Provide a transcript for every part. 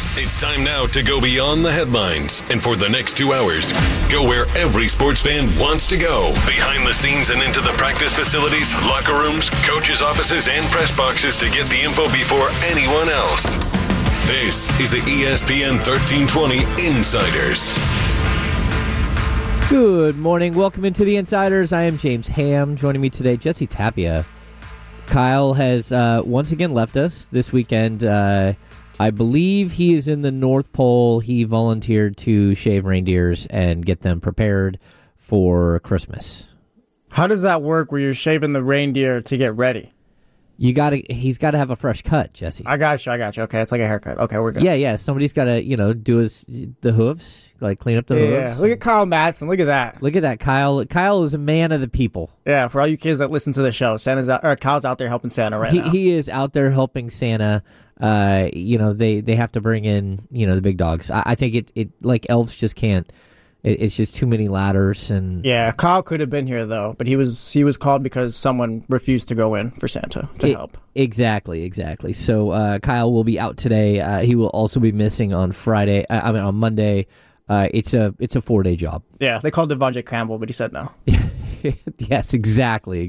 It's time now to go beyond the headlines. And for the next 2 hours, go where every sports fan wants to go. Behind the scenes and into the practice facilities, locker rooms, coaches' offices, and press boxes to get the info before anyone else. This is the ESPN 1320 Insiders. Good morning. Welcome into the Insiders. I am James Ham. Joining me today, Jesse Tapia. Kyle has once again left us this weekend. I believe he is in the North Pole. He volunteered to shave reindeers and get them prepared for Christmas. How does that work where you're shaving the reindeer to get ready? He's got to have a fresh cut, Jesse. I got you. Okay, it's like a haircut. Okay, we're good. Yeah. Somebody's got to, do the hooves, like clean up the hooves. Yeah. Look at Kyle Madsen. Look at that. Look at that, Kyle. Kyle is a man of the people. Yeah, for all you kids that listen to the show, Kyle's out there helping Santa right now. He is out there helping Santa. They have to bring in, the big dogs. I think it like elves just can't. It's just too many ladders and. Yeah, Kyle could have been here though, but he was called because someone refused to go in for Santa to help. Exactly. So Kyle will be out today. He will also be missing on Friday. On Monday. It's a 4-day job. Yeah, they called Devondre Campbell, but he said no. Yes, exactly.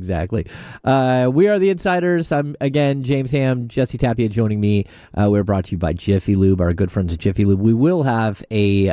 We are the Insiders. I'm, again, James Ham, Jesse Tapia joining me. We're brought to you by Jiffy Lube, our good friends at Jiffy Lube. We will have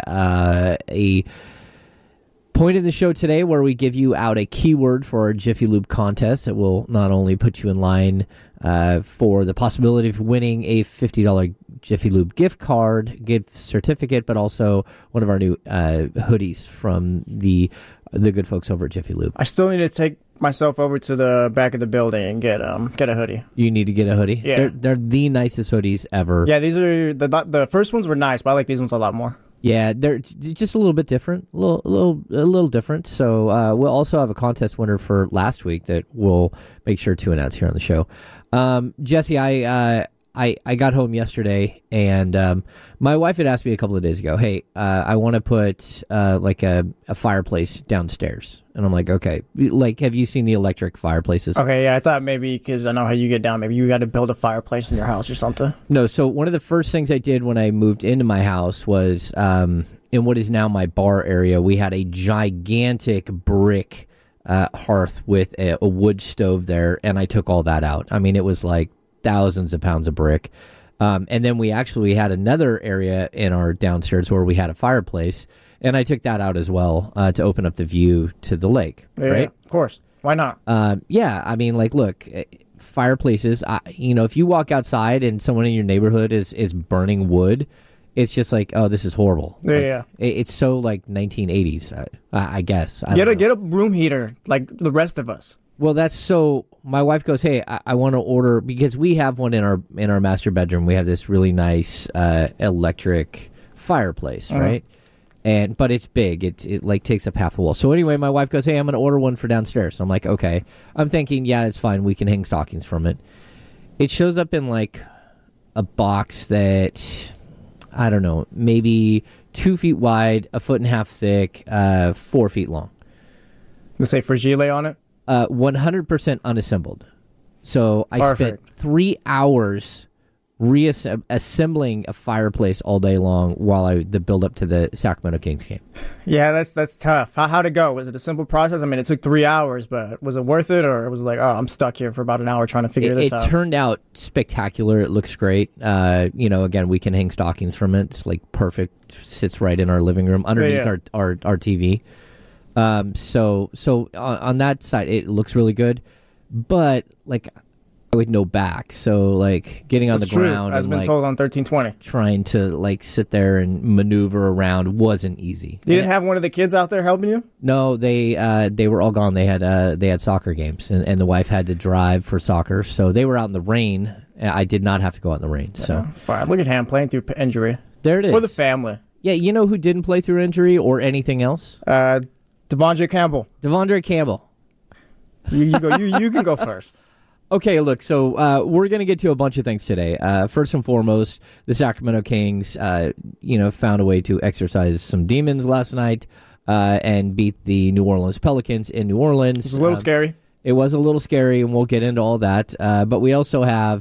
a point in the show today where we give you out a keyword for our Jiffy Lube contest that will not only put you in line for the possibility of winning a $50 Jiffy Lube gift certificate, but also one of our new hoodies from the good folks over at Jiffy Lube. I still need to take myself over to the back of the building and get a hoodie. You need to get a hoodie? Yeah. They're the nicest hoodies ever. Yeah, these are the first ones were nice, but I like these ones a lot more. Yeah, they're just a little bit different, a little different. So we'll also have a contest winner for last week that we'll make sure to announce here on the show. Jesse, I got home yesterday, and my wife had asked me a couple of days ago, hey, I want to put like a fireplace downstairs. And I'm like, okay, like, have you seen the electric fireplaces? Okay, yeah, I thought maybe because I know how you get down, maybe you got to build a fireplace in your house or something. No, so one of the first things I did when I moved into my house was in what is now my bar area, we had a gigantic brick hearth with a wood stove there, and I took all that out. I mean, it was like thousands of pounds of brick. And then we actually had another area in our downstairs where we had a fireplace, and I took that out as well to open up the view to the lake, right? Of course. Why not? Yeah, I mean, like, look, fireplaces, if you walk outside and someone in your neighborhood is burning wood, it's just like, oh, this is horrible. Yeah. It's so, like, 1980s, I guess. Get a room heater like the rest of us. Well, that's so. My wife goes, "Hey, I want to order," because we have one in our master bedroom. We have this really nice electric fireplace, right? But it's big. It like takes up half the wall. So anyway, my wife goes, "Hey, I'm going to order one for downstairs." So I'm like, "Okay." I'm thinking, yeah, it's fine. We can hang stockings from it. It shows up in like a box that, I don't know, maybe 2 feet wide, 1.5 feet thick, 4 feet long. Does it say Fragile on it? 100% unassembled. So I spent 3 hours reassembling a fireplace all day long while the build up to the Sacramento Kings game. Yeah, that's tough. How'd it go? Was it a simple process? I mean, it took 3 hours, but was it worth it, or it was like, oh, I'm stuck here for about an hour trying to figure this out? It turned out spectacular. It looks great. Again, we can hang stockings from it. It's like perfect. Sits right in our living room underneath our TV. So on that side, it looks really good, but like with no back. So like getting on the ground, as been told on 1320, trying to like sit there and maneuver around wasn't easy. You didn't have one of the kids out there helping you? No, they were all gone. They had soccer games, and the wife had to drive for soccer, so they were out in the rain. I did not have to go out in the rain. So it's fine. Look at him playing through injury. There it is for the family. Yeah, you know who didn't play through injury or anything else? Devondre Campbell. You can go first. Okay, look, so we're going to get to a bunch of things today. First and foremost, the Sacramento Kings, found a way to exercise some demons last night and beat the New Orleans Pelicans in New Orleans. It was a little scary. It was a little scary, and we'll get into all that. But we also have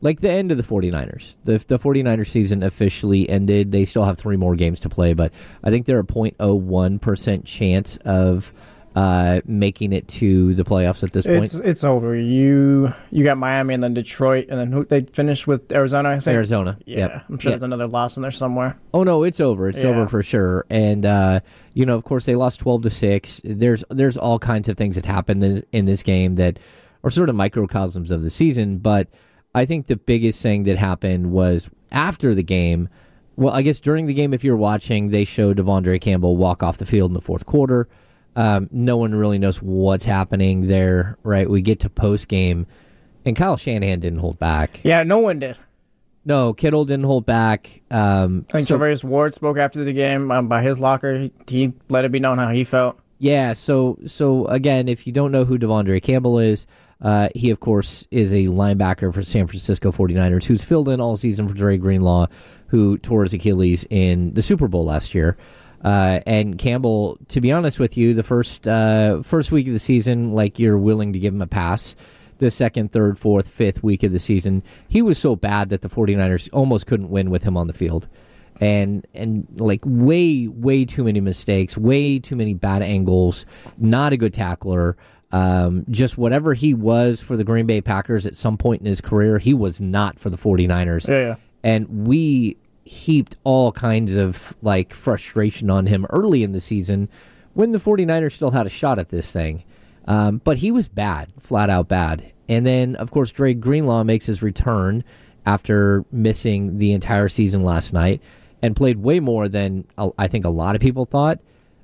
like the end of the 49ers. The 49ers season officially ended. They still have 3 more games to play, but I think they're a 0.01% chance of making it to the playoffs at this point. It's over. You got Miami and then Detroit, and then who they finished with Arizona, I think. Arizona. Yeah, yep. I'm sure there's another loss in there somewhere. Oh no, it's over. It's over for sure. And of course, they lost 12-6. There's all kinds of things that happened in this game that are sort of microcosms of the season. But I think the biggest thing that happened was after the game. Well, I guess during the game, if you're watching, they showed Devondre Campbell walk off the field in the fourth quarter. No one really knows what's happening there, right? We get to post-game, and Kyle Shanahan didn't hold back. Yeah, no one did. No, Kittle didn't hold back. I think Travarius Ward spoke after the game by his locker. He let it be known how he felt. Yeah, so again, if you don't know who Devondre Campbell is, he, of course, is a linebacker for San Francisco 49ers who's filled in all season for Dre Greenlaw, who tore his Achilles in the Super Bowl last year. And Campbell, to be honest with you, the first week of the season, like you're willing to give him a pass. The second, third, fourth, fifth week of the season, he was so bad that the 49ers almost couldn't win with him on the field. And like way too many mistakes, way too many bad angles, not a good tackler. Just whatever he was for the Green Bay Packers at some point in his career, he was not for the 49ers. Yeah. And we heaped all kinds of like frustration on him early in the season when the 49ers still had a shot at this thing. But he was bad, flat out bad. And then, of course, Dre Greenlaw makes his return after missing the entire season last night and played way more than I think a lot of people thought.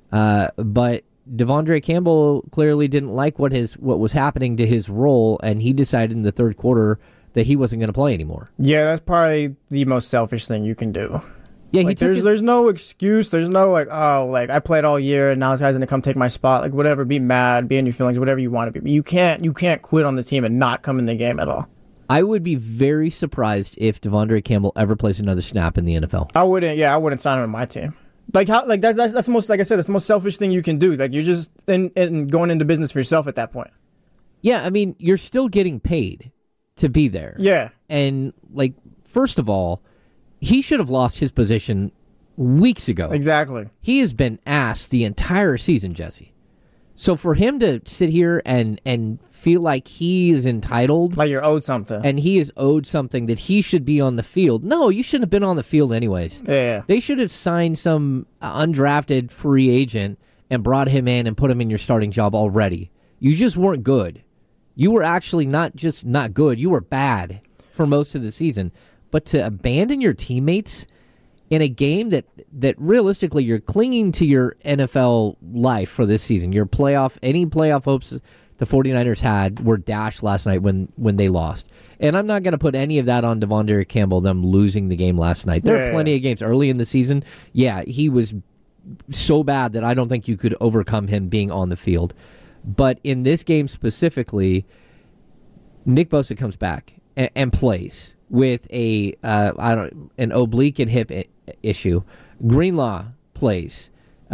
But Devondre Campbell clearly didn't like what was happening to his role, and he decided in the third quarter that he wasn't going to play anymore. Yeah, that's probably the most selfish thing you can do. Yeah, like, there's no excuse. There's no I played all year and now this guy's gonna come take my spot. Like whatever, be mad, be in your feelings, whatever you want to be. But you can't quit on the team and not come in the game at all. I would be very surprised if Devondre Campbell ever plays another snap in the NFL. I wouldn't sign him on my team. That's the most, like I said, that's the most selfish thing you can do. Like you're just in going into business for yourself at that point. Yeah, I mean, you're still getting paid to be there. Yeah. And like, first of all, he should have lost his position weeks ago. Exactly. He has been asked the entire season, Jesse. So for him to sit here and feel like he is entitled, like you're owed something, and he is owed something that he should be on the field. No, you shouldn't have been on the field anyways. Yeah. They should have signed some undrafted free agent and brought him in and put him in your starting job already. You just weren't good. You were actually not just not good. You were bad for most of the season. But to abandon your teammates in a game that realistically you're clinging to your NFL life for this season, any playoff hopes the 49ers had were dashed last night when they lost. And I'm not going to put any of that on Devondre Campbell, them losing the game last night. There are plenty of games early in the season. Yeah, he was so bad that I don't think you could overcome him being on the field. But in this game specifically, Nick Bosa comes back and plays with an oblique and hip issue. Greenlaw plays.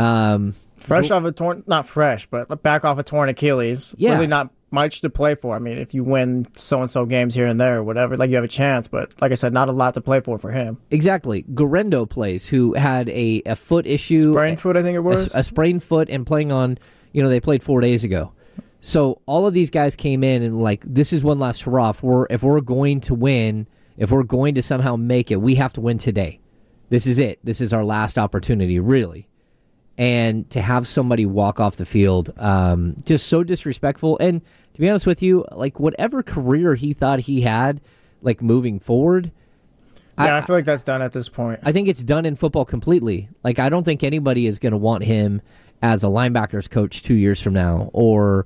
Fresh off a torn, not fresh, but back off a torn Achilles. Yeah. Really not much to play for. I mean, if you win so-and-so games here and there or whatever, like you have a chance. But like I said, not a lot to play for him. Exactly. Guerrero plays, who had a foot issue. Sprained foot, I think it was. A sprained foot and playing on, they played 4 days ago. So all of these guys came in and like, this is one last hurrah. If we're going to win, if we're going to somehow make it, we have to win today. This is it. This is our last opportunity, really. And to have somebody walk off the field, just so disrespectful. And to be honest with you, like whatever career he thought he had, like moving forward. Yeah, I feel like that's done at this point. I think it's done in football completely. Like I don't think anybody is going to want him as a linebackers coach 2 years from now, or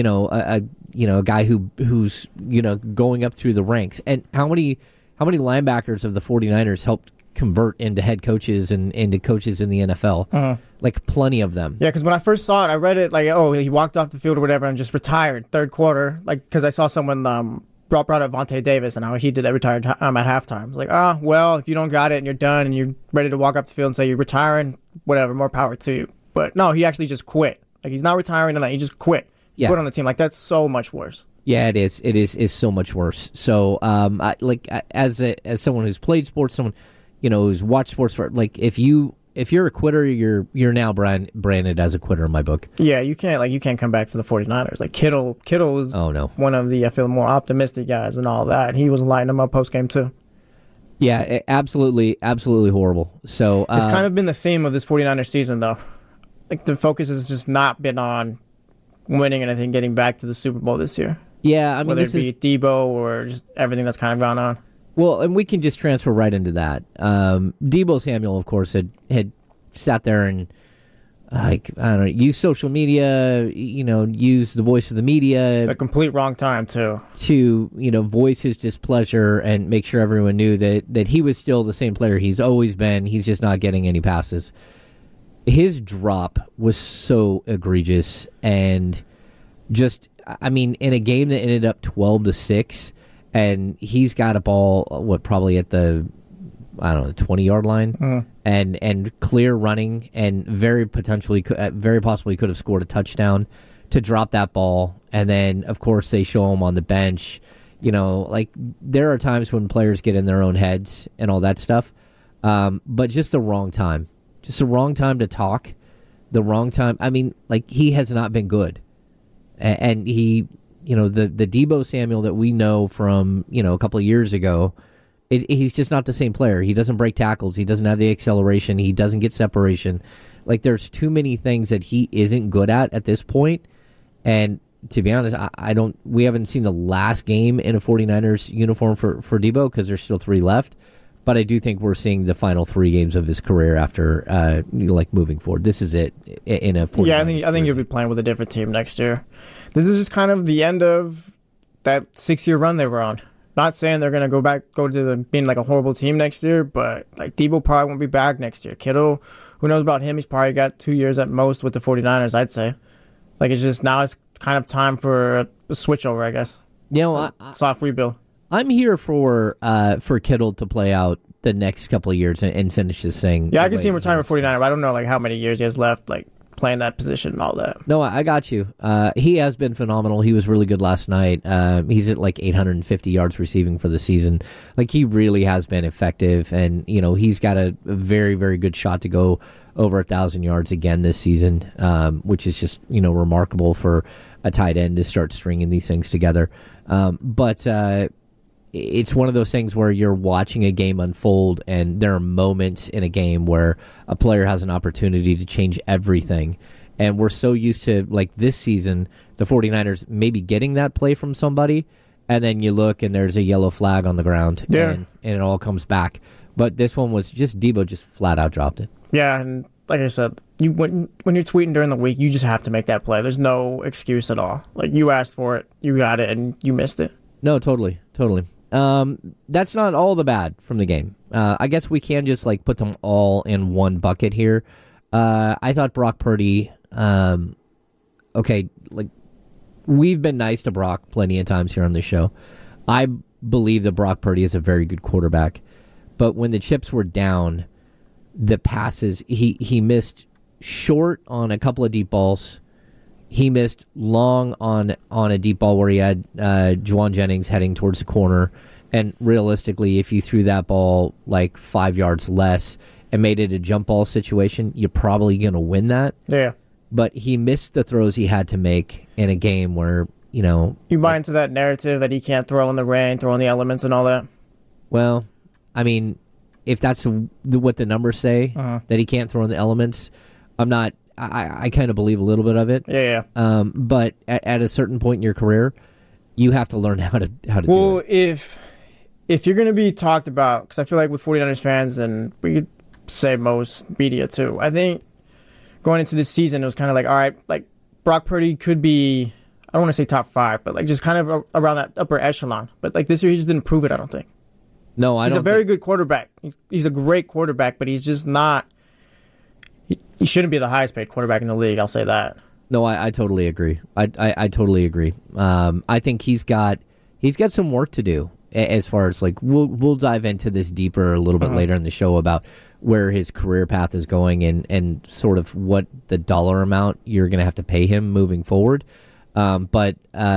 a guy who's going up through the ranks. And how many linebackers of the 49ers helped convert into head coaches and into coaches in the NFL? Uh-huh. Like plenty of them. Yeah, because when I first saw it, I read it like, he walked off the field or whatever and just retired third quarter. Like, because I saw someone brought up Vontae Davis and how he did that retired at halftime. It's like, well, if you don't got it and you're done and you're ready to walk off the field and say you're retiring, whatever, more power to you. But no, he actually just quit. Like, he's not retiring and he just quit. He quit on the team. Like, that's so much worse. Yeah, it is. It's so much worse. So, as someone who's played sports, someone who's watched sports for if you're a quitter, you're now branded as a quitter in my book. Yeah, you can't come back to the 49ers. Like Kittle is one of the, I feel, more optimistic guys and all that. He was lighting them up post game too. Yeah, absolutely horrible. So it's kind of been the theme of this 49ers season, though. Like the focus has just not been on winning anything, getting back to the Super Bowl this year. Yeah, I mean, whether it be Debo or just everything that's kind of gone on. Well, and we can just transfer right into that. Debo Samuel, of course, had sat there and used social media, used the voice of the media. The complete wrong time too. To voice his displeasure and make sure everyone knew that he was still the same player he's always been. He's just not getting any passes. His drop was so egregious, and just, I mean, in a game that ended up 12-6, and he's got a ball, probably at the 20-yard line, and clear running, and very possibly could have scored a touchdown to drop that ball, and then of course they show him on the bench. There are times when players get in their own heads and all that stuff, but just the wrong time. Just the wrong time to talk. The wrong time. I mean, he has not been good. And he, the Debo Samuel that we know from, a couple of years ago, he's just not the same player. He doesn't break tackles. He doesn't have the acceleration. He doesn't get separation. There's too many things that he isn't good at this point. And to be honest, we haven't seen the last game in a 49ers uniform for Debo because there's still 3 left. But I do think we're seeing the final 3 games of his career after, moving forward. This is it in a 49ers. Yeah, I think he'll be playing with a different team next year. This is just kind of the end of that 6-year run they were on. Not saying they're going to go to being a horrible team next year, but Debo probably won't be back next year. Kittle, who knows about him? He's probably got 2 years at most with the 49ers, I'd say. It's just now it's kind of time for a switch over, I guess. Soft rebuild. I'm here for Kittle to play out the next couple of years and finish this thing. Yeah, I can see him retiring for 49er, but I don't know how many years he has left playing that position and all that. No, I got you. He has been phenomenal. He was really good last night. He's at 850 yards receiving for the season. He really has been effective, and he's got a very, very good shot to go over 1,000 yards again this season, which is just remarkable for a tight end to start stringing these things together. But it's one of those things where you're watching a game unfold, and there are moments in a game where a player has an opportunity to change everything. And we're so used to, this season, the 49ers maybe getting that play from somebody, and then you look and there's a yellow flag on the ground, and it all comes back. But this one was just Debo just flat out dropped it. Yeah, and like I said, when you're tweeting during the week, you just have to make that play. There's no excuse at all. You asked for it, you got it, and you missed it. No, totally. That's not all the bad from the game. I guess we can just put them all in one bucket here. I thought Brock Purdy, we've been nice to Brock plenty of times here on the show. I believe that Brock Purdy is a very good quarterback, but when the chips were down, the passes, he missed short on a couple of deep balls. He missed long on a deep ball where he had Juwan Jennings heading towards the corner. And realistically, if you threw that ball 5 yards less and made it a jump ball situation, you're probably going to win that. Yeah. But he missed the throws he had to make in a game where, You buy into that narrative that he can't throw in the rain, throw in the elements and all that? Well, I mean, if that's what the numbers say, that he can't throw in the elements, I kind of believe a little bit of it. Yeah. But at a certain point in your career, you have to learn how to do it. Well, if you're going to be talked about, because I feel with 49ers fans, and we could say most media too, I think going into this season, it was kind of all right, Brock Purdy could be, I don't want to say top 5, but just kind of around that upper echelon. But this year, he just didn't prove it, I don't think. No, He's a very good quarterback. He's a great quarterback, but he's just not. He shouldn't be the highest paid quarterback in the league. I'll say that. No, I totally agree. I totally agree. I think he's got some work to do as far as we'll dive into this deeper a little bit later in the show about where his career path is going and sort of what the dollar amount you're going to have to pay him moving forward. But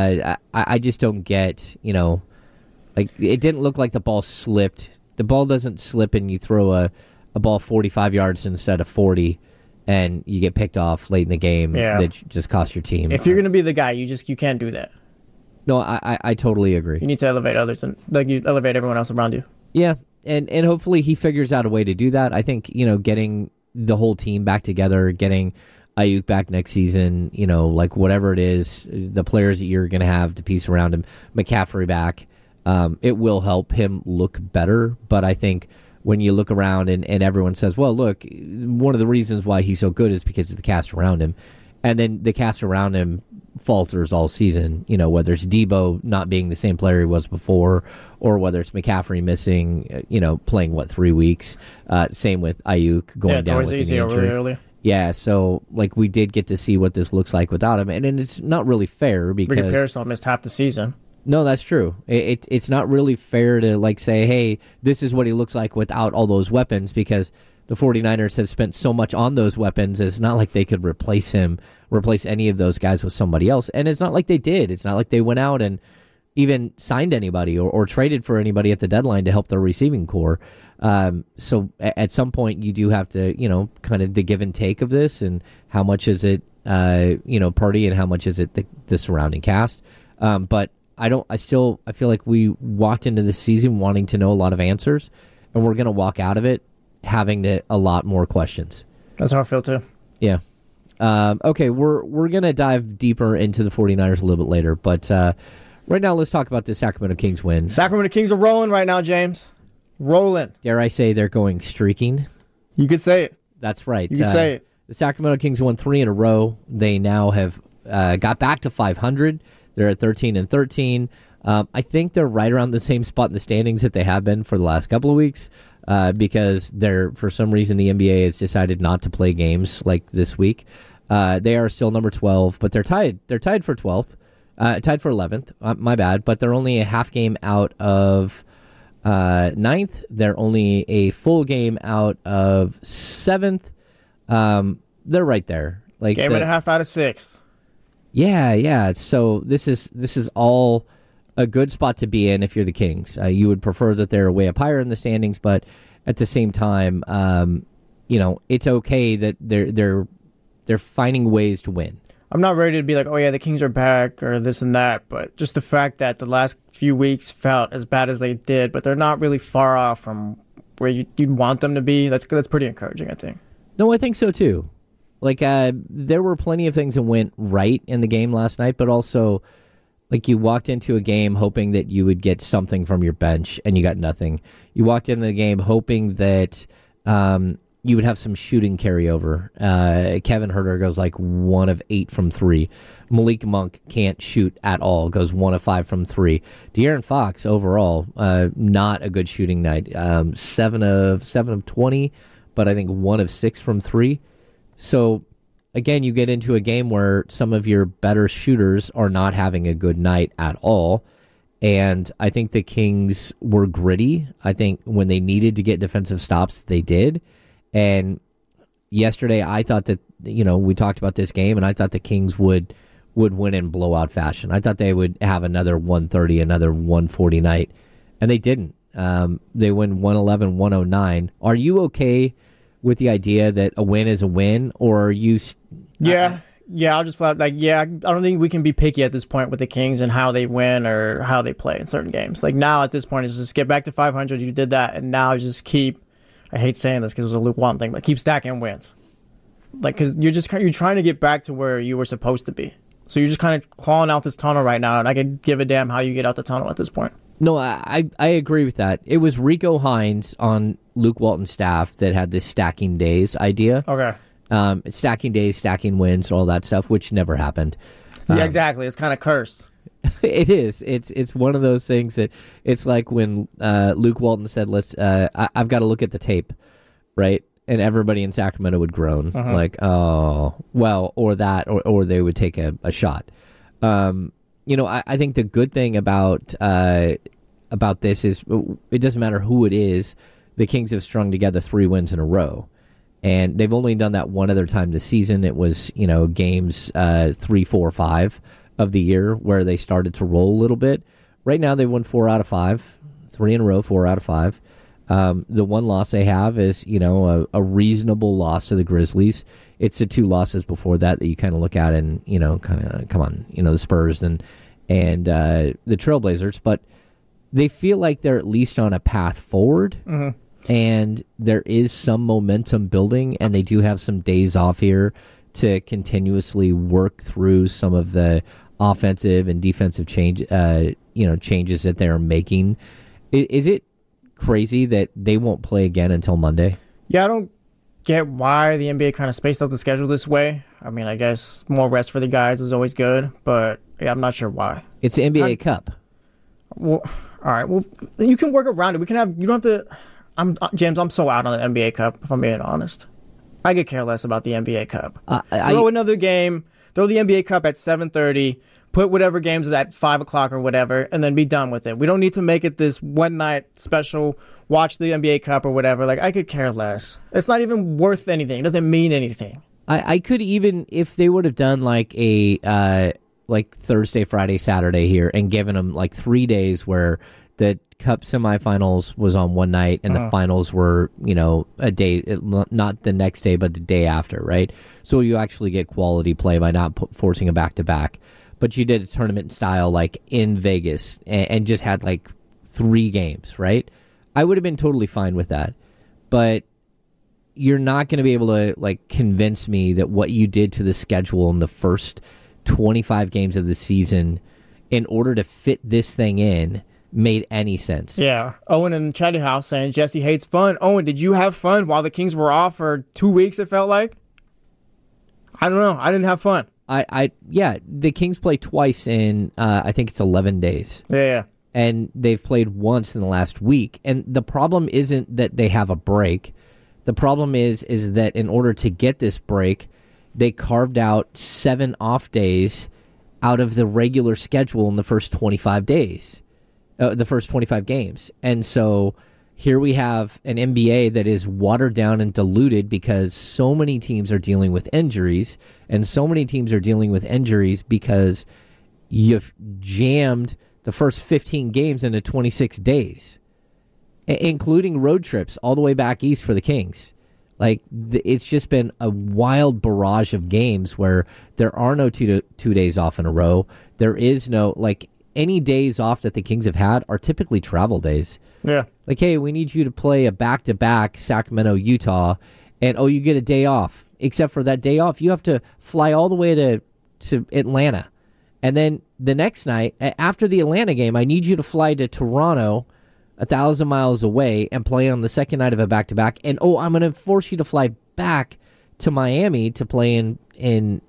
I just don't get, like it didn't look like the ball slipped. The ball doesn't slip and you throw a ball 45 yards instead of 40 and you get picked off late in the game that just cost your team. If you're going to be the guy, you can't do that. No, I totally agree. You need to elevate others and you elevate everyone else around you. Yeah, and hopefully he figures out a way to do that. I think, getting the whole team back together, getting Ayuk back next season, like whatever it is, the players that you're going to have to piece around him, McCaffrey back, it will help him look better. But I think when you look around and everyone says, well, look, one of the reasons why he's so good is because of the cast around him. And then the cast around him falters all season, whether it's Debo not being the same player he was before, or whether it's McCaffrey missing, playing, 3 weeks. Same with Ayuk going down with an injury. Really early. Yeah, so we did get to see what this looks like without him. And it's not really fair because Ricky Pearsall missed half the season. No, that's true. It's not really fair to say, hey, this is what he looks like without all those weapons, because the 49ers have spent so much on those weapons. It's not like they could replace any of those guys with somebody else. And it's not like they did. It's not like they went out and even signed anybody or traded for anybody at the deadline to help their receiving core. So at some point you do have to, kind of the give and take of this, and how much is it, Purdy, and how much is it the surrounding cast. But I feel like we walked into this season wanting to know a lot of answers, and we're going to walk out of it having a lot more questions. That's how I feel too. Yeah. Okay, we're going to dive deeper into the 49ers a little bit later, but right now let's talk about the Sacramento Kings win. Sacramento Kings are rolling right now, James. Rolling. Dare I say they're going streaking? You could say it. That's right. You can say it. The Sacramento Kings won 3 in a row. They now have got back to 500. They're at 13-13. I think they're right around the same spot in the standings that they have been for the last couple of weeks, because for some reason the NBA has decided not to play games like this week. They are still number 12, but they're tied. They're tied for 12th, tied for 11th. My bad, but they're only a half game out of 9th. They're only a full game out of 7th. They're right there. Game and a half out of 6th. Yeah. So this is all a good spot to be in if you're the Kings. You would prefer that they're way up higher in the standings, but at the same time, it's okay that they're finding ways to win. I'm not ready to be like, oh yeah, the Kings are back or this and that, but just the fact that the last few weeks felt as bad as they did, but they're not really far off from where you'd want them to be. That's pretty encouraging, I think. No, I think so too. There were plenty of things that went right in the game last night, but also, you walked into a game hoping that you would get something from your bench, and you got nothing. You walked into the game hoping that you would have some shooting carryover. Kevin Huerter goes 1 of 8 from 3. Malik Monk can't shoot at all, goes 1 of 5 from 3. De'Aaron Fox, overall, not a good shooting night. 7 of 20, but I think 1 of 6 from 3. So, again, you get into a game where some of your better shooters are not having a good night at all. And I think the Kings were gritty. I think when they needed to get defensive stops, they did. And yesterday, I thought that, we talked about this game, and I thought the Kings would win in blowout fashion. I thought they would have another 130, another 140 night, and they didn't. They win 111-109. Are you okay with the idea that a win is a win, or are you... Yeah, I'll just flat I don't think we can be picky at this point with the Kings and how they win or how they play in certain games. Now at this point, it's just get back to 500. You did that, and now just keep... I hate saying this because it was a Luke Walton thing, but keep stacking wins. Because you're trying to get back to where you were supposed to be. So you're just kind of clawing out this tunnel right now, and I could give a damn how you get out the tunnel at this point. No, I agree with that. It was Rico Hines on Luke Walton's staff that had this stacking days idea. Okay. Stacking days, stacking wins, all that stuff, which never happened. Yeah, exactly. It's kind of cursed. It is. It's one of those things that it's like when Luke Walton said, I've got to look at the tape, right? And everybody in Sacramento would groan, oh, well, or that, or they would take a shot. I think the good thing about this is it doesn't matter who it is. The Kings have strung together 3 wins in a row, and they've only done that one other time this season. It was games 3, 4, 5 of the year where they started to roll a little bit. Right now, they've won 4 out of 5, 3 in a row, 4 out of 5. The one loss they have is, a reasonable loss to the Grizzlies. It's the 2 losses before that you kind of look at and, come on, the Spurs and the Trailblazers. But they feel like they're at least on a path forward, and there is some momentum building, and they do have some days off here to continuously work through some of the offensive and defensive changes that they're making. Is it crazy that they won't play again until Monday? Yeah, I don't get why the NBA kind of spaced out the schedule this way. I mean, I guess more rest for the guys is always good, but yeah, I'm not sure why. It's the NBA Cup. Well, all right. Well, you can work around it. You don't have to. James, I'm so out on the NBA Cup, if I'm being honest. I could care less about the NBA Cup. Throw another game. Throw the NBA Cup at 7:30. Put whatever games is at 5 o'clock or whatever, and then be done with it. We don't need to make it this one-night special, watch the NBA Cup or whatever. Like, I could care less. It's not even worth anything. It doesn't mean anything. I could even, if they would have done like a Thursday, Friday, Saturday here and given them like 3 days where the Cup semifinals was on one night and the finals were, a day, not the next day, but the day after, right? So you actually get quality play by not forcing a back-to-back. But you did a tournament style like in Vegas and just had like 3 games, right? I would have been totally fine with that. But you're not going to be able to like convince me that what you did to the schedule in the first 25 games of the season in order to fit this thing in made any sense. Yeah. Owen in the chatting house saying Jesse hates fun. Owen, did you have fun while the Kings were off for 2 weeks, it felt like? I don't know. I didn't have fun. Yeah, the Kings play twice in, I think it's 11 days. Yeah. And they've played once in the last week. And the problem isn't that they have a break. The problem is that in order to get this break, they carved out 7 off days out of the regular schedule in the first 25 days, the first 25 games. And so here we have an NBA that is watered down and diluted because so many teams are dealing with injuries, and so many teams are dealing with injuries because you've jammed the first 15 games into 26 days, including road trips all the way back east for the Kings. Like, it's just been a wild barrage of games where there are no two days off in a row. There is no, like, any days off that the Kings have had are typically travel days. Yeah. Like, hey, we need you to play a back-to-back Sacramento, Utah, and, you get a day off. Except for that day off, you have to fly all the way to Atlanta. And then the next night, after the Atlanta game, I need you to fly to Toronto, 1,000 miles away, and play on the second night of a back-to-back. And, I'm going to force you to fly back to Miami to play in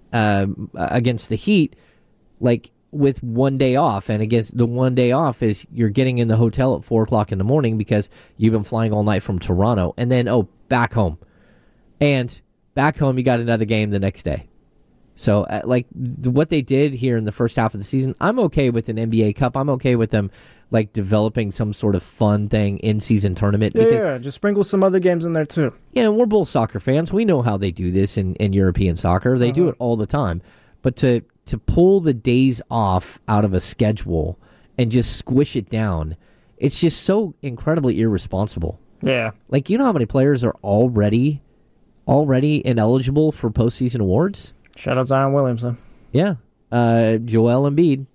against the Heat, like, with 1 day off. And against the 1 day off is you're getting in the hotel at 4 o'clock in the morning because you've been flying all night from Toronto. And then, back home. And back home, you got another game the next day. So, what they did here in the first half of the season, I'm okay with an NBA Cup. I'm okay with them, like, developing some sort of fun thing in-season tournament. Yeah, just sprinkle some other games in there, too. Yeah, and we're both soccer fans. We know how they do this in European soccer. They do it all the time. But to pull the days off out of a schedule and just squish it down, it's just so incredibly irresponsible. Yeah. Like, you know how many players are already ineligible for postseason awards? Shout out Zion Williamson. Yeah. Joel Embiid.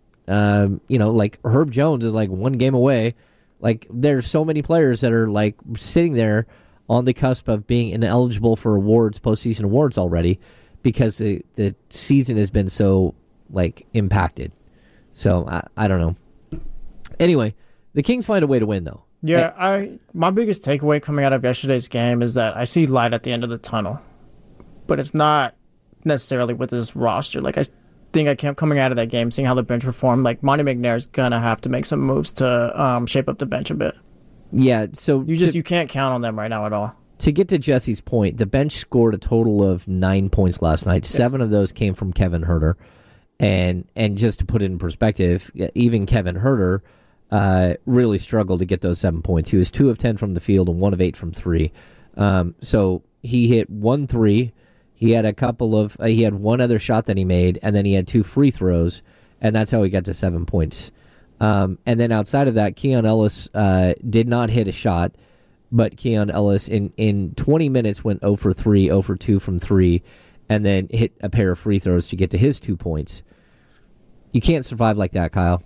Like Herb Jones is like 1 game away. Like, there's so many players that are like sitting there on the cusp of being ineligible for awards, postseason awards already, because the season has been so like impacted. So I don't know. Anyway, the Kings find a way to win though. Yeah, my biggest takeaway coming out of yesterday's game is that I see light at the end of the tunnel, but it's not necessarily with this roster. Like, I think I kept coming out of that game, seeing how the bench performed. Like, Monty McNair's gonna have to make some moves to shape up the bench a bit. Yeah, so you can't count on them right now at all. To get to Jesse's point, the bench scored a total of 9 points last night. 7 of those came from Kevin Huerter, and just to put it in perspective, even Kevin Huerter really struggled to get those 7 points. He was 2 of 10 from the field and 1 of 8 from 3. So he hit 1 3. He had he had one other shot that he made, and then he had 2 free throws, and that's how he got to 7 points. And then outside of that, Keon Ellis did not hit a shot, but Keon Ellis in 20 minutes went 0 for 3, 0 for 2 from 3, and then hit a pair of free throws to get to his 2 points. You can't survive like that, Kyle.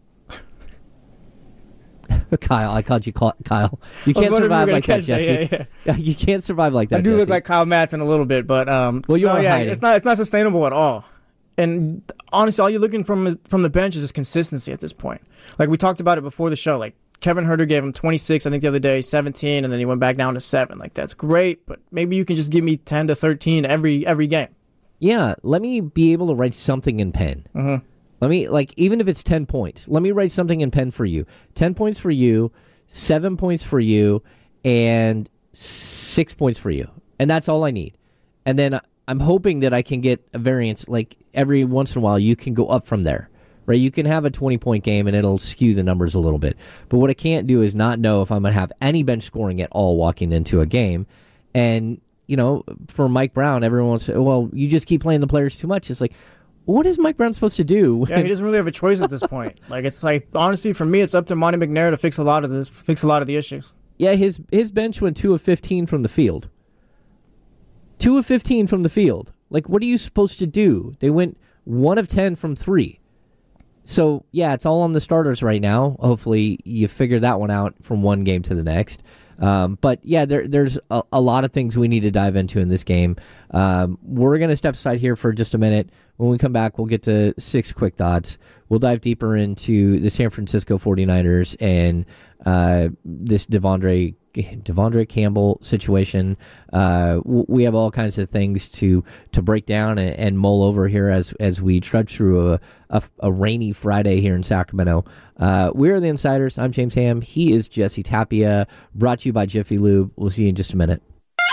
Kyle, I called you Kyle. You can't survive like that, Jesse. Yeah. You can't survive like that. I do Jesse. look like Kyle Madsen a little bit, but well, you are hiding. It's not sustainable at all. And honestly, all you're looking from the bench is just consistency at this point. Like we talked about it before the show. Like Kevin Huerter gave him 26, I think the other day, 17, and then he went back down to 7. Like that's great, but maybe you can just give me 10 to 13 every game. Yeah, let me be able to write something in pen. Mm-hmm. Let me, even if it's 10 points, let me write something in pen for you. 10 points for you, 7 points for you, and 6 points for you. And that's all I need. And then I'm hoping that I can get a variance, like every once in a while you can go up from there, right? You can have a 20-point game and it'll skew the numbers a little bit. But what I can't do is not know if I'm going to have any bench scoring at all walking into a game. And, for Mike Brown, everyone will say, well, you just keep playing the players too much. It's like, what is Mike Brown supposed to do? Yeah, he doesn't really have a choice at this point. It's like, honestly, for me, it's up to Monty McNair to fix a lot of the issues. Yeah, his bench went 2 of 15 from the field. 2 of 15 from the field. Like, what are you supposed to do? They went 1 of 10 from 3. So, yeah, it's all on the starters right now. Hopefully, you figure that one out from one game to the next. But, yeah, there's a lot of things we need to dive into in this game. We're going to step aside here for just a minute. When we come back, we'll get to 6 quick thoughts. We'll dive deeper into the San Francisco 49ers and this Devondre Campbell situation. We have all kinds of things to break down and mull over here as we trudge through a rainy Friday here in Sacramento. We're the Insiders. I'm James Ham. He is Jesse Tapia. Brought to you by Jiffy Lube. We'll see you in just a minute.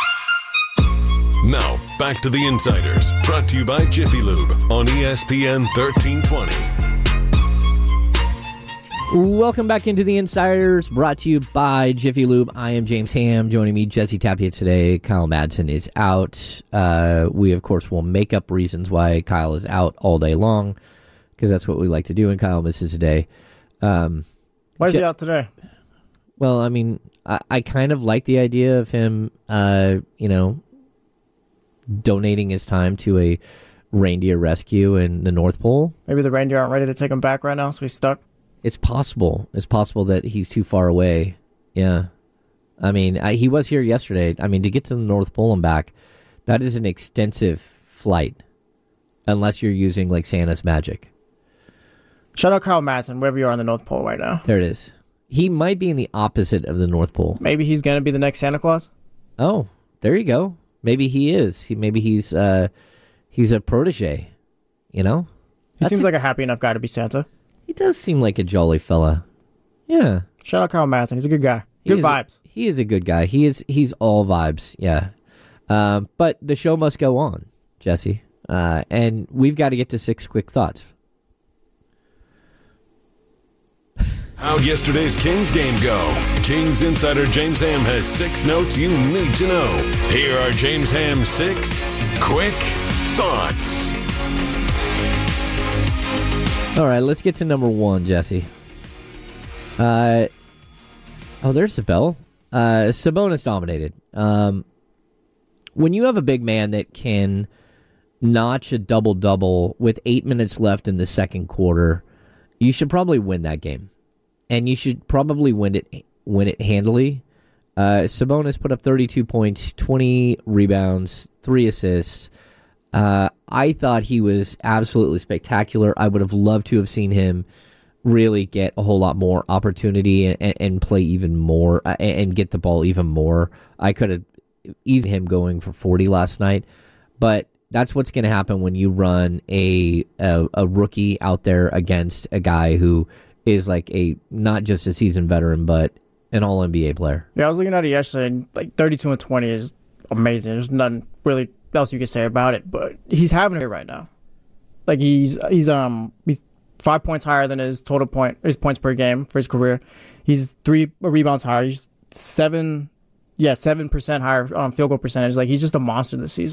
Now, back to the Insiders. Brought to you by Jiffy Lube on ESPN 1320. Welcome back into the Insiders, brought to you by Jiffy Lube. I am James Ham. Joining me, Jesse Tapia today. Kyle Madsen is out. We, of course, will make up reasons why Kyle is out all day long, because that's what we like to do, and Kyle misses a day. Why is he out today? Well, I mean, I kind of like the idea of him, donating his time to a reindeer rescue in the North Pole. Maybe the reindeer aren't ready to take him back right now, so he's stuck. It's possible. It's possible that he's too far away. Yeah. I mean, he was here yesterday. I mean, to get to the North Pole and back, that is an extensive flight, unless you're using, Santa's magic. Shout out Kyle Madsen, wherever you are on the North Pole right now. There it is. He might be in the opposite of the North Pole. Maybe he's going to be the next Santa Claus? Oh, there you go. Maybe he is. Maybe he's a protege, He seems like a happy enough guy to be Santa. He does seem like a jolly fella. Yeah. Shout out Kyle Madsen. He's a good guy. Good vibes. He is a good guy. He's all vibes. Yeah. But the show must go on, Jesse. And we've got to get to 6 quick thoughts. How'd yesterday's Kings game go? Kings insider James Ham has 6 notes you need to know. Here are James Ham's 6 quick thoughts. All right, let's get to number 1, Jesse. There's the bell. Sabonis dominated. When you have a big man that can notch a double-double with 8 minutes left in the second quarter, you should probably win that game. And you should probably win it handily. Sabonis put up 32 points, 20 rebounds, 3 assists. I thought he was absolutely spectacular. I would have loved to have seen him really get a whole lot more opportunity and play even more and get the ball even more. I could have easily him going for 40 last night, but that's what's going to happen when you run a rookie out there against a guy who is not just a seasoned veteran, but an all-NBA player. Yeah, I was looking at it yesterday, and 32 and 20 is amazing. There's nothing really else you can say about it, but he's having it right now. He's 5 points higher than his points per game for his career. He's 3 rebounds higher. He's 7% higher on field goal percentage. He's just a monster this season.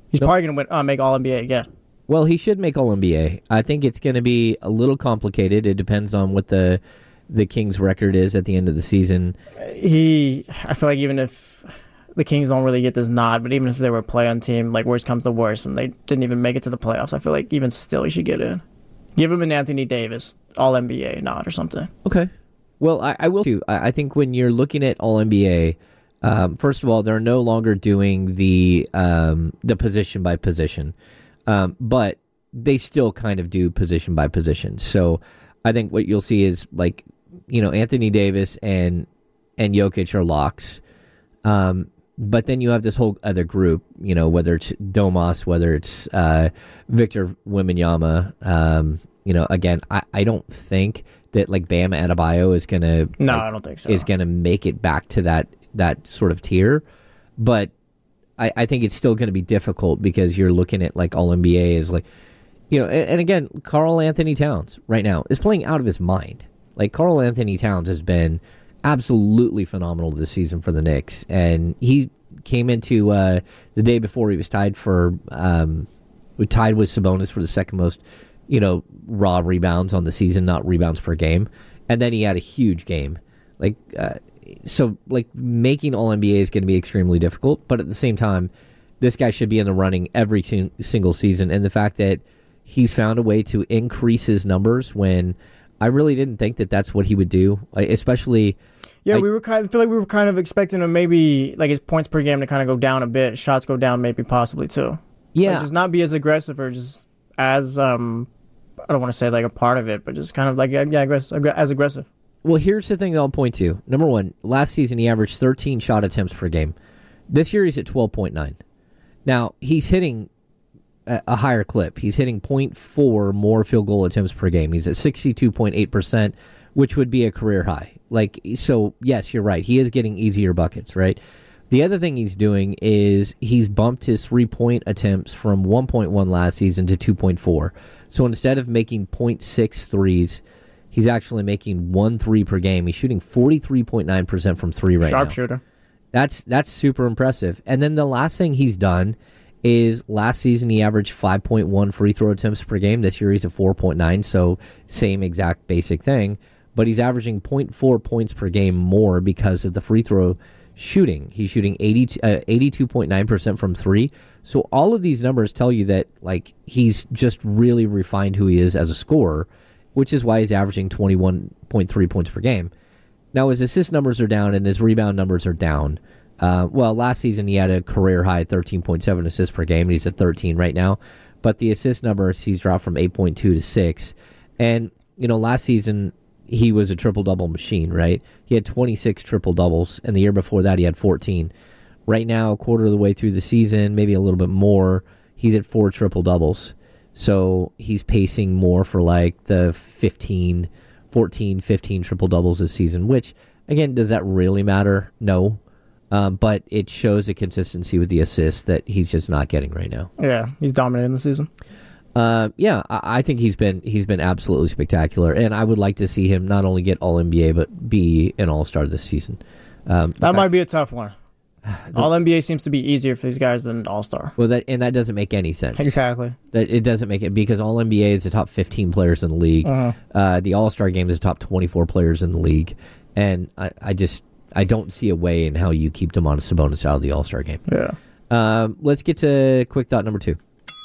He's probably going to make All-NBA again. Well, he should make All-NBA. I think it's going to be a little complicated. It depends on what the Kings' record is at the end of the season. I feel like even if the Kings don't really get this nod, but even if they were a play-on team, like worst comes to worst, and they didn't even make it to the playoffs, I feel like even still he should get in. Give him an Anthony Davis All-NBA nod or something. Okay. Well, I will too. I think when you're looking at All-NBA, first of all, they're no longer doing the position by position, but they still kind of do position by position. So I think what you'll see is like, Anthony Davis and Jokic are locks. But then you have this whole other group, whether it's Domas, whether it's Victor Wembanyama. Again, I don't think that like Bam Adebayo is gonna. No, I don't think so. Is gonna make it back to that sort of tier, but I think it's still gonna be difficult because you're looking at like All NBA is like, and again, Karl Anthony Towns right now is playing out of his mind. Like Karl Anthony Towns has been absolutely phenomenal this season for the Knicks, and he came into the day before he was tied with Sabonis for the second most raw rebounds on the season, not rebounds per game, and then he had a huge game. So making All NBA is going to be extremely difficult, but at the same time, this guy should be in the running every single season, and the fact that he's found a way to increase his numbers when I really didn't think that that's what he would do, especially. Yeah, I feel like we were kind of expecting him maybe like his points per game to kind of go down a bit, shots go down maybe possibly too. Yeah, just not be as aggressive or just as I don't want to say like a part of it, but just kind of like as aggressive. Well, here's the thing that I'll point to. Number one, last season he averaged 13 shot attempts per game. This year he's at 12.9. Now he's hitting a higher clip. He's hitting 0.4 more field goal attempts per game. He's at 62.8%, which would be a career high. So yes, you're right. He is getting easier buckets, right? The other thing he's doing is he's bumped his 3-point attempts from 1.1 last season to 2.4. So instead of making 0.6 threes, he's actually making 1 3 per game. He's shooting 43.9% from three right now. Sharpshooter. That's super impressive. And then the last thing he's done is last season he averaged 5.1 free throw attempts per game. This year he's at 4.9, so same exact basic thing. But he's averaging 0.4 points per game more because of the free throw shooting. He's shooting 82.9% from three. So all of these numbers tell you that like he's just really refined who he is as a scorer, which is why he's averaging 21.3 points per game. Now his assist numbers are down and his rebound numbers are down. Last season he had a career high 13.7 assists per game, and he's at 13 right now. But the assist numbers, he's dropped from 8.2 to 6. And, last season he was a triple-double machine, right? He had 26 triple-doubles, and the year before that he had 14. Right now, a quarter of the way through the season, maybe a little bit more, he's at 4 triple-doubles. So he's pacing more for like the 15 triple-doubles this season, which, again, does that really matter? No. But it shows a consistency with the assists that he's just not getting right now. Yeah, he's dominating the season. I think he's been absolutely spectacular, and I would like to see him not only get All NBA but be an All Star this season. That might be a tough one. All NBA seems to be easier for these guys than All Star. Well, that doesn't make any sense. Exactly. That it doesn't make it because All NBA is the top 15 players in the league. The All Star game is the top 24 players in the league, and I don't see a way in how you keep Domantas Sabonis out of the All Star game. Yeah. Let's get to quick thought number 2.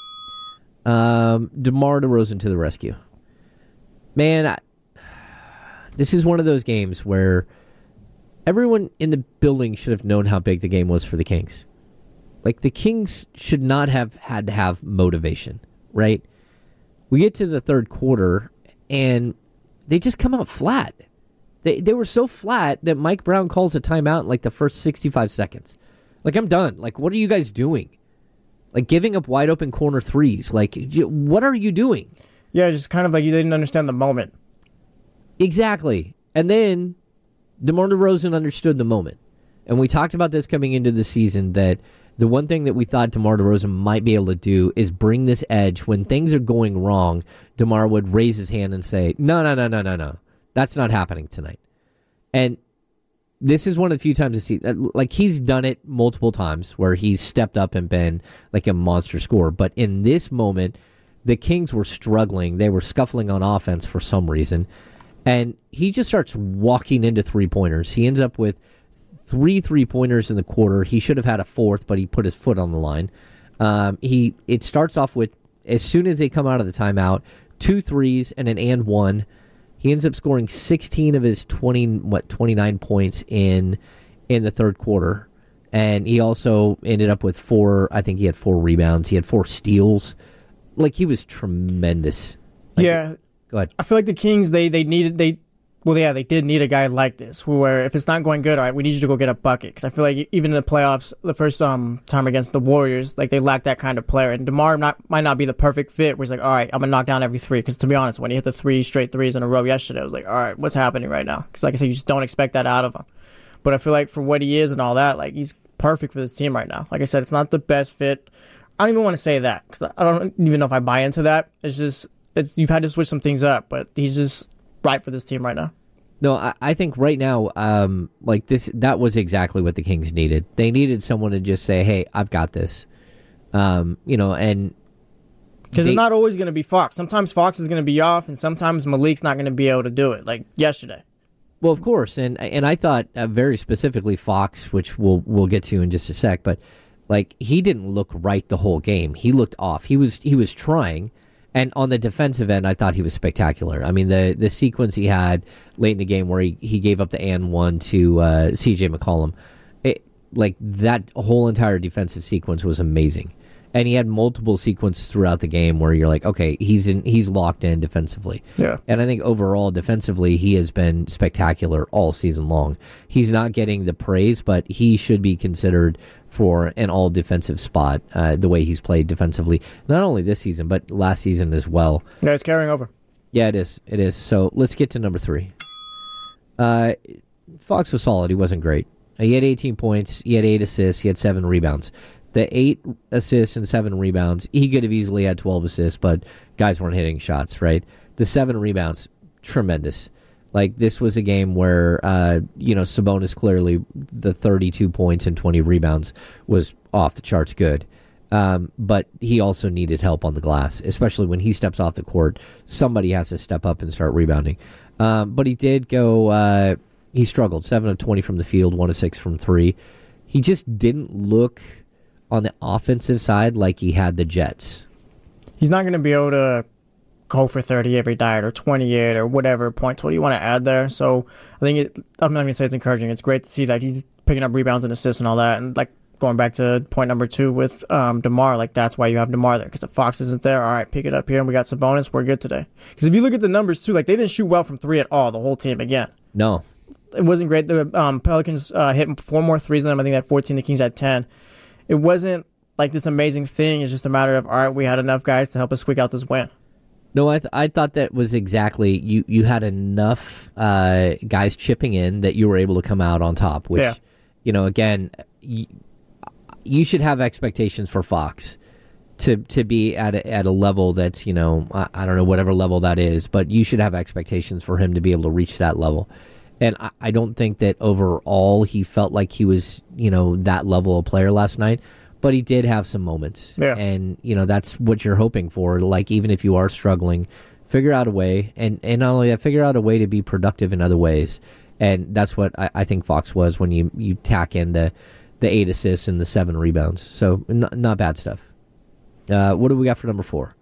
DeMar DeRozan to the rescue. Man, this is one of those games where everyone in the building should have known how big the game was for the Kings. Like, the Kings should not have had to have motivation, right? We get to the third quarter, and they just come out flat. They were so flat that Mike Brown calls a timeout in, like, the first 65 seconds. Like, I'm done. Like, what are you guys doing? Like, giving up wide-open corner threes. Like, what are you doing? Yeah, just kind of like you didn't understand the moment. Exactly. And then DeMar DeRozan understood the moment. And we talked about this coming into the season, that the one thing that we thought DeMar DeRozan might be able to do is bring this edge. When things are going wrong, DeMar would raise his hand and say, no. That's not happening tonight. And this is one of the few times to see, like, he's done it multiple times where he's stepped up and been like a monster scorer. But in this moment, the Kings were struggling. They were scuffling on offense for some reason. And he just starts walking into three-pointers. He ends up with 3 3-pointers in the quarter. He should have had a fourth, but he put his foot on the line. It starts off with, as soon as they come out of the timeout, 2 threes and an and one. He ends up scoring 16 of his 29 points in the third quarter. And he also ended up with 4 rebounds. He had 4 steals. Like, he was tremendous. Like, yeah. Go ahead. I feel like the Kings, they did need a guy like this, where if it's not going good, all right, we need you to go get a bucket. Because I feel like even in the playoffs, the first time against the Warriors, like, they lacked that kind of player. And DeMar might not be the perfect fit, where he's like, all right, I'm going to knock down every 3. Because to be honest, when he hit the 3 straight threes in a row yesterday, I was like, all right, what's happening right now? Because like I said, you just don't expect that out of him. But I feel like for what he is and all that, like, he's perfect for this team right now. Like I said, it's not the best fit. I don't even want to say that, because I don't even know if I buy into that. It's just, you've had to switch some things up, but he's just right for this team right now. No, I think right now, that was exactly what the Kings needed. They needed someone to just say, hey, I've got this. And because it's not always going to be Fox. Sometimes Fox is going to be off, and sometimes Malik's not going to be able to do it, like yesterday. Well, of course, and I thought very specifically Fox, which we'll get to in just a sec, but like, he didn't look right the whole game. He looked off. He was trying. And on the defensive end, I thought he was spectacular. I mean, the sequence he had late in the game where he gave up the and one to C.J. McCollum, that whole entire defensive sequence was amazing. And he had multiple sequences throughout the game where you're like, okay, he's locked in defensively. Yeah. And I think overall, defensively, he has been spectacular all season long. He's not getting the praise, but he should be considered for an all-defensive spot, the way he's played defensively, not only this season, but last season as well. Yeah, it's carrying over. Yeah, it is. It is. So let's get to number 3. Fox was solid. He wasn't great. He had 18 points. He had 8 assists. He had 7 rebounds. The 8 assists and 7 rebounds, he could have easily had 12 assists, but guys weren't hitting shots, right? The 7 rebounds, tremendous. Like, this was a game where, Sabonis clearly, the 32 points and 20 rebounds was off the charts good. But he also needed help on the glass, especially when he steps off the court. Somebody has to step up and start rebounding. But he did go, he struggled. 7 of 20 from the field, 1 of 6 from 3. He just didn't look on the offensive side like he had the Jets. He's not going to be able to go for 30 every night or 28 or whatever points. What do you want to add there? So I think I'm not going to say it's encouraging. It's great to see that he's picking up rebounds and assists and all that. And like, going back to point number 2 with DeMar, like, that's why you have DeMar there, because if Fox isn't there, all right, pick it up here and we got Sabonis, we're good today. Because if you look at the numbers too, like, they didn't shoot well from 3 at all, the whole team again. No. It wasn't great. The Pelicans hit 4 more threes than them. I think they had 14. The Kings had 10. It wasn't like this amazing thing. It's just a matter of, all right, we had enough guys to help us squeak out this win. No, I thought that was exactly, you had enough guys chipping in that you were able to come out on top, which, again, you should have expectations for Fox to be at a level that's, I don't know, whatever level that is, but you should have expectations for him to be able to reach that level. And I don't think that overall he felt like he was, that level of player last night. But he did have some moments. Yeah. And, that's what you're hoping for. Like, even if you are struggling, figure out a way. And not only that, figure out a way to be productive in other ways. And that's what I think Fox was when you tack in the 8 assists and the 7 rebounds. So, not bad stuff. What do we got for number 4?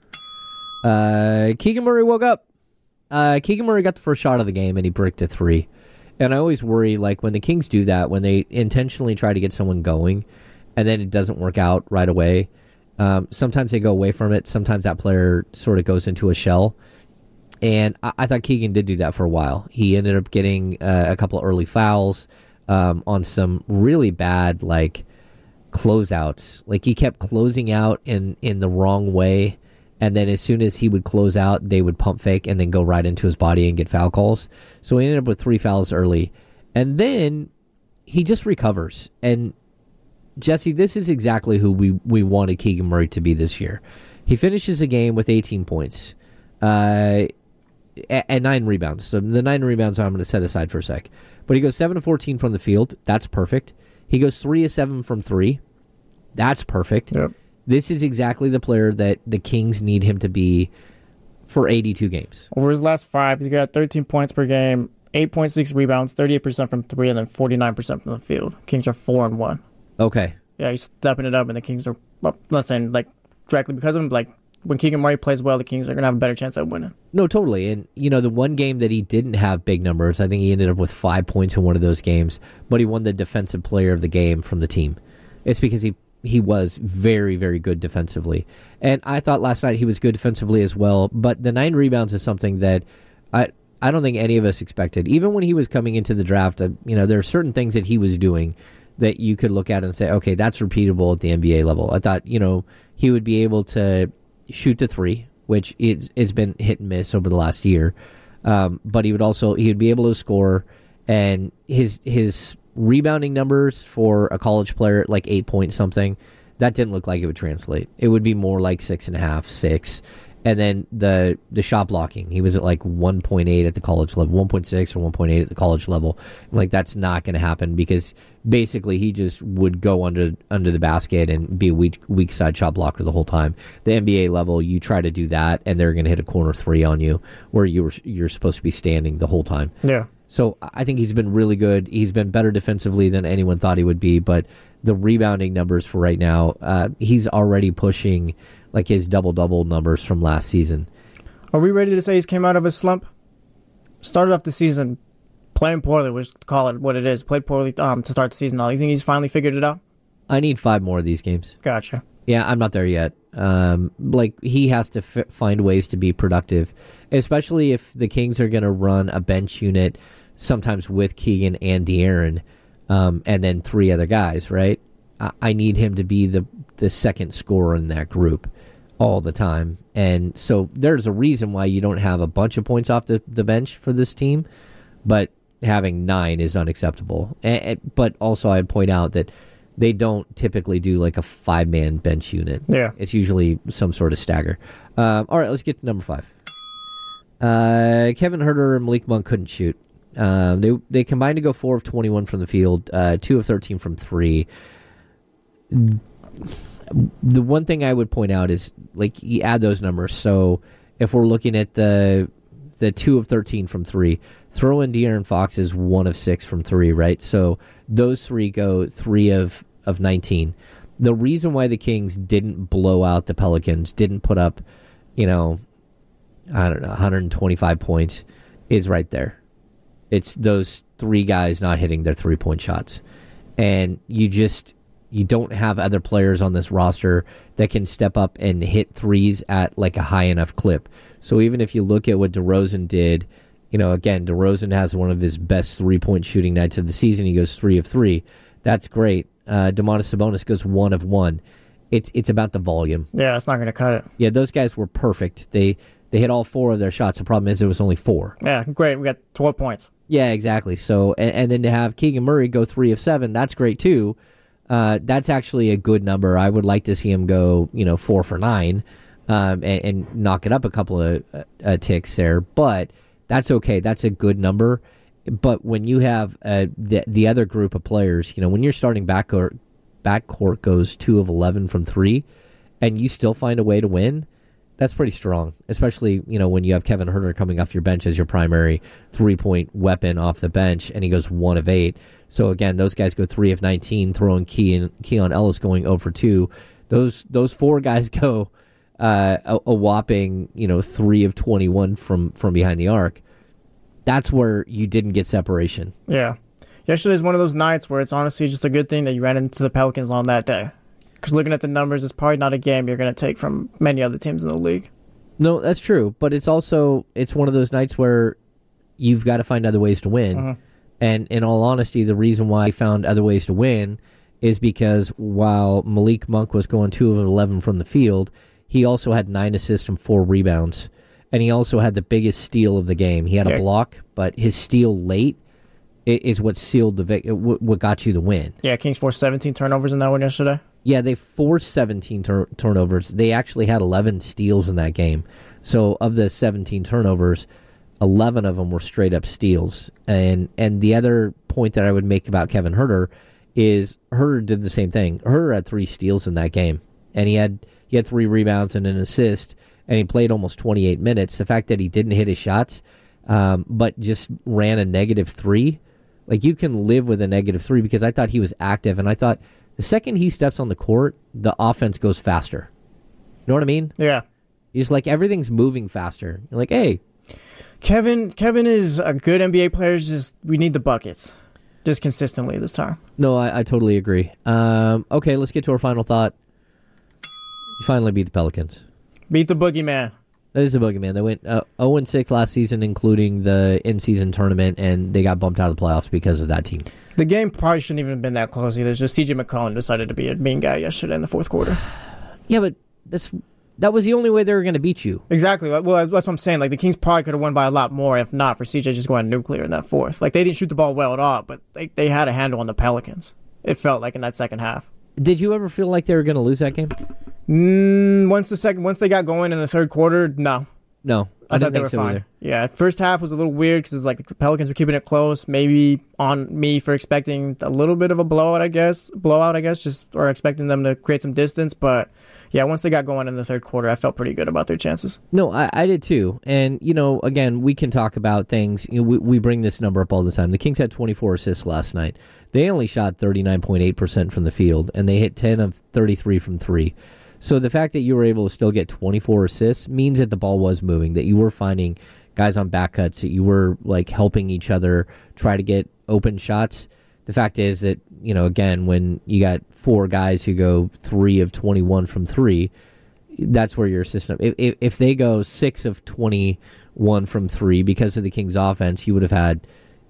Keegan Murray woke up. Keegan Murray got the first shot of the game, and he bricked a 3. And I always worry, like, when the Kings do that, when they intentionally try to get someone going, and then it doesn't work out right away. Sometimes they go away from it. Sometimes that player sort of goes into a shell. And I thought Keegan did do that for a while. He ended up getting a couple of early fouls on some really bad, like, closeouts. Like, he kept closing out in the wrong way. And then as soon as he would close out, they would pump fake and then go right into his body and get foul calls. So he ended up with 3 fouls early. And then he just recovers. And Jesse, this is exactly who we wanted Keegan Murray to be this year. He finishes the game with 18 points. and 9 rebounds. So the 9 rebounds I'm going to set aside for a sec. But he goes 7 of 14 from the field. That's perfect. He goes 3 of 7 from 3. That's perfect. Yep. This is exactly the player that the Kings need him to be for 82 games. Over his last 5, he's got 13 points per game, 8.6 rebounds, 38% from 3, and then 49% from the field. Kings are 4-1. Okay. Yeah, he's stepping it up, and the Kings are, well, not saying like directly because of him, like when Keegan Murray plays well, the Kings are going to have a better chance at winning. No, totally. And, the one game that he didn't have big numbers, I think he ended up with 5 points in one of those games, but he won the defensive player of the game from the team. It's because he was very, very good defensively. And I thought last night he was good defensively as well, but the 9 rebounds is something that I don't think any of us expected. Even when he was coming into the draft, there are certain things that he was doing that you could look at and say, okay, that's repeatable at the NBA level. I thought, he would be able to shoot the 3, which has been hit and miss over the last year. But he would be able to score, and his rebounding numbers for a college player at like 8 point something, that didn't look like it would translate. It would be more like 6.5, 6. And then the shot blocking, he was at like 1.8 at the college level, 1.6 or 1.8 at the college level. I'm like, that's not going to happen because basically he just would go under the basket and be a weak side shot blocker the whole time. The NBA level, you try to do that, and they're going to hit a corner 3 on you where you're supposed to be standing the whole time. Yeah. So I think he's been really good. He's been better defensively than anyone thought he would be, but the rebounding numbers for right now, he's already pushing like his double-double numbers from last season. Are we ready to say he's came out of his slump? Started off the season playing poorly, we'll just call it what it is. Played poorly to start the season. You think he's finally figured it out? I need 5 more of these games. Gotcha. Yeah, I'm not there yet. He has to find ways to be productive, especially if the Kings are going to run a bench unit sometimes with Keegan and De'Aaron, and then 3 other guys, right? I need him to be the second scorer in that group all the time. And so there's a reason why you don't have a bunch of points off the bench for this team, but having 9 is unacceptable. But also I'd point out that they don't typically do like a 5-man bench unit. Yeah. It's usually some sort of stagger. All right, let's get to number 5. Kevin Huerter and Malik Monk couldn't shoot. They combined to go 4 of 21 from the field, 2 of 13 from 3. The one thing I would point out is, like, you add those numbers. So if we're looking at the 2 of 13 from 3, throw in De'Aaron Fox is 1 of 6 from 3, right? So those 3 go 3 of 19. The reason why the Kings didn't blow out the Pelicans, didn't put up, 125 points, is right there. It's those 3 guys not hitting their 3-point shots. And you don't have other players on this roster that can step up and hit threes at like a high enough clip. So even if you look at what DeRozan did, again, DeRozan has one of his best 3-point shooting nights of the season. He goes 3 of 3. That's great. Domantas Sabonis goes 1 of 1. It's about the volume. Yeah, it's not going to cut it. Yeah, those guys were perfect. They hit all 4 of their shots. The problem is it was only 4. Yeah, great. We got 12 points. Yeah, exactly. So, and then to have Keegan Murray go 3 of 7, that's great too. That's actually a good number. I would like to see him go, 4 for 9, and knock it up a couple of ticks there. But that's okay. That's a good number. But when you have the other group of players, when your starting backcourt goes 2 of 11 from 3, and you still find a way to win, that's pretty strong. Especially when you have Kevin Huerter coming off your bench as your primary 3-point weapon off the bench, and he goes 1 of 8. So again, those guys go 3 of 19, throwing Keon Ellis going 0 for 2. Those 4 guys go a whopping 3 of 21 from behind the arc. That's where you didn't get separation. Yeah. Yesterday's one of those nights where it's honestly just a good thing that you ran into the Pelicans on that day. Because looking at the numbers, it's probably not a game you're going to take from many other teams in the league. No, that's true. But it's one of those nights where you've got to find other ways to win. Mm-hmm. And in all honesty, the reason why I found other ways to win is because while Malik Monk was going 2 of 11 from the field, he also had 9 assists and 4 rebounds. And he also had the biggest steal of the game. He had a block, but his steal late is what sealed what got you the win. Yeah, Kings forced 17 turnovers in that one yesterday. Yeah, they forced 17 turnovers. They actually had 11 steals in that game. So of the 17 turnovers, 11 of them were straight up steals. And the other point that I would make about Kevin Huerter is Huerter did the same thing. Huerter had 3 steals in that game, and he had 3 rebounds and an assist, and he played almost 28 minutes. The fact that he didn't hit his shots, but just ran a -3, like you can live with a -3 because I thought he was active, and I thought the second he steps on the court, the offense goes faster. You know what I mean? Yeah. He's like everything's moving faster. You're like, hey. Kevin is a good NBA player. Just we need the buckets, just consistently this time. No, I totally agree. Okay, let's get to our final thought. You finally beat the Pelicans. Beat the boogeyman. That is a boogeyman. They went 0-6 last season, including the in-season tournament, and they got bumped out of the playoffs because of that team. The game probably shouldn't even have been that close either. It's just CJ McCollum decided to be a mean guy yesterday in the fourth quarter. Yeah, but that was the only way they were going to beat you. Exactly. Well, that's what I'm saying. Like, the Kings probably could have won by a lot more if not for CJ just going nuclear in that fourth. Like, they didn't shoot the ball well at all, but they had a handle on the Pelicans. It felt like in that second half. Did you ever feel like they were going to lose that game? Once they got going in the third quarter, no. No, I thought didn't think so either. Yeah, first half was a little weird because it was like the Pelicans were keeping it close. Maybe on me for expecting a little bit of a blowout, I guess, or expecting them to create some distance. But yeah, once they got going in the third quarter, I felt pretty good about their chances. No, I did too. And, again, we can talk about things. We bring this number up all the time. The Kings had 24 assists last night. They only shot 39.8% from the field, and they hit 10 of 33 from 3. So the fact that you were able to still get 24 assists means that the ball was moving, that you were finding guys on back cuts, that you were like helping each other try to get open shots. The fact is that, again, when you got 4 guys who go 3 of 21 from 3, that's where your system. If they go 6 of 21 from 3 because of the Kings offense, you would have had,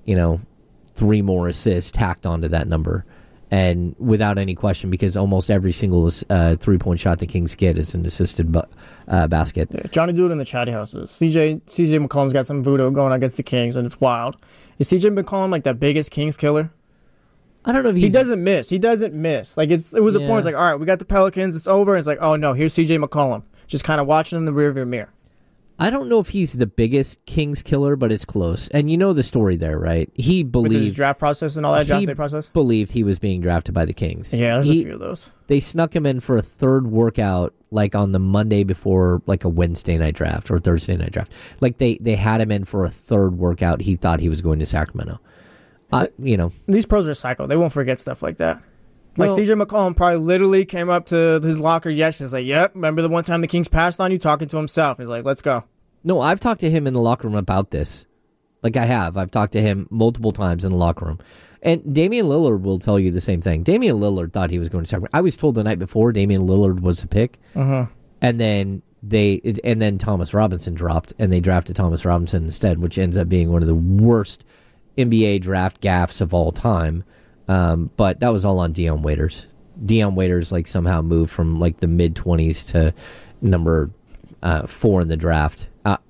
3 more assists tacked onto that number. And without any question, because almost every single 3-point shot the Kings get is an assisted basket. Yeah, Johnny do it in the chatty houses. CJ McCollum's got some voodoo going against the Kings, and it's wild. Is CJ McCollum like the biggest Kings killer? I don't know if he doesn't miss. He doesn't miss. Like it was a point. It's like, all right, we got the Pelicans. It's over. And it's like, oh no, here's CJ McCollum, just kind of watching in the rearview mirror. I don't know if he's the biggest Kings killer, but it's close. And you know the story there, right? He believed... With his draft process and all that draft day process? Believed he was being drafted by the Kings. Yeah, there's a few of those. They snuck him in for a third workout, like on the Monday before, like a Wednesday night draft or Thursday night draft. Like they had him in for a third workout. He thought he was going to Sacramento. These pros are psycho. They won't forget stuff like that. Like, CJ McCollum probably literally came up to his locker yesterday. He's like, yep, remember the one time the Kings passed on you? Talking to himself. He's like, let's go. No, I've talked to him in the locker room about this. Like, I have. I've talked to him multiple times in the locker room. And Damian Lillard will tell you the same thing. Damian Lillard thought he was going to Sacramento. I was told the night before Damian Lillard was a pick. Uh-huh. And then Thomas Robinson dropped, and they drafted Thomas Robinson instead, which ends up being one of the worst NBA draft gaffes of all time. But that was all on Dion Waiters. Dion Waiters somehow moved from the mid-20s to number 4 in the draft,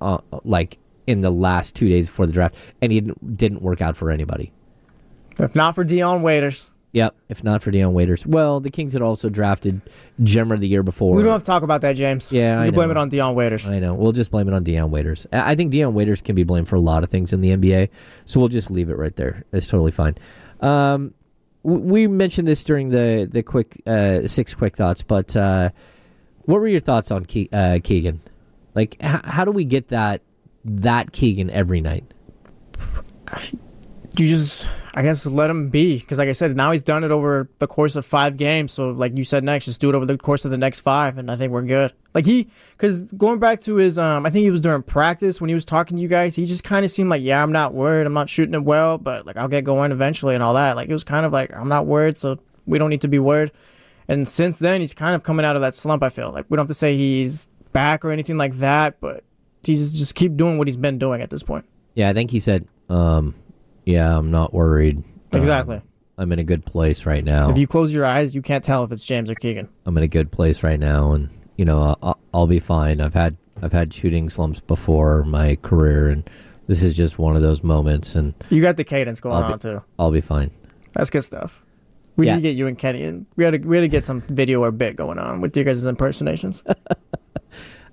in the last 2 days before the draft, and he didn't work out for anybody. If not for Dion Waiters. Yep, if not for Dion Waiters. Well, the Kings had also drafted Jimmer the year before. We don't have to talk about that, James. Yeah, you can blame it on Dion Waiters. I know. We'll just blame it on Dion Waiters. I think Dion Waiters can be blamed for a lot of things in the NBA, so we'll just leave it right there. It's totally fine. We mentioned this during the quick 6 quick thoughts, but what were your thoughts on Keegan? How do we get that Keegan every night? You just, I guess, let him be. Because like I said, now he's done it over the course of 5 games. So like you said next, just do it over the course of the next 5, and I think we're good. Because going back to his, I think it was during practice when he was talking to you guys, he just kind of seemed like, yeah, I'm not worried. I'm not shooting it well, but I'll get going eventually and all that. It was kind of like, I'm not worried, so we don't need to be worried. And since then, he's kind of coming out of that slump, I feel. We don't have to say he's back or anything like that, but he's just keep doing what he's been doing at this point. Yeah, I think he said, yeah, I'm not worried. Exactly. I'm in a good place right now. If you close your eyes, you can't tell if it's James or Keegan. I'm in a good place right now, and I'll be fine. I've had shooting slumps before in my career, and this is just one of those moments. And you got the cadence going on too. I'll be fine. That's good stuff. We need to get you and Kenny, and we had to get some video or bit going on with you guys' impersonations.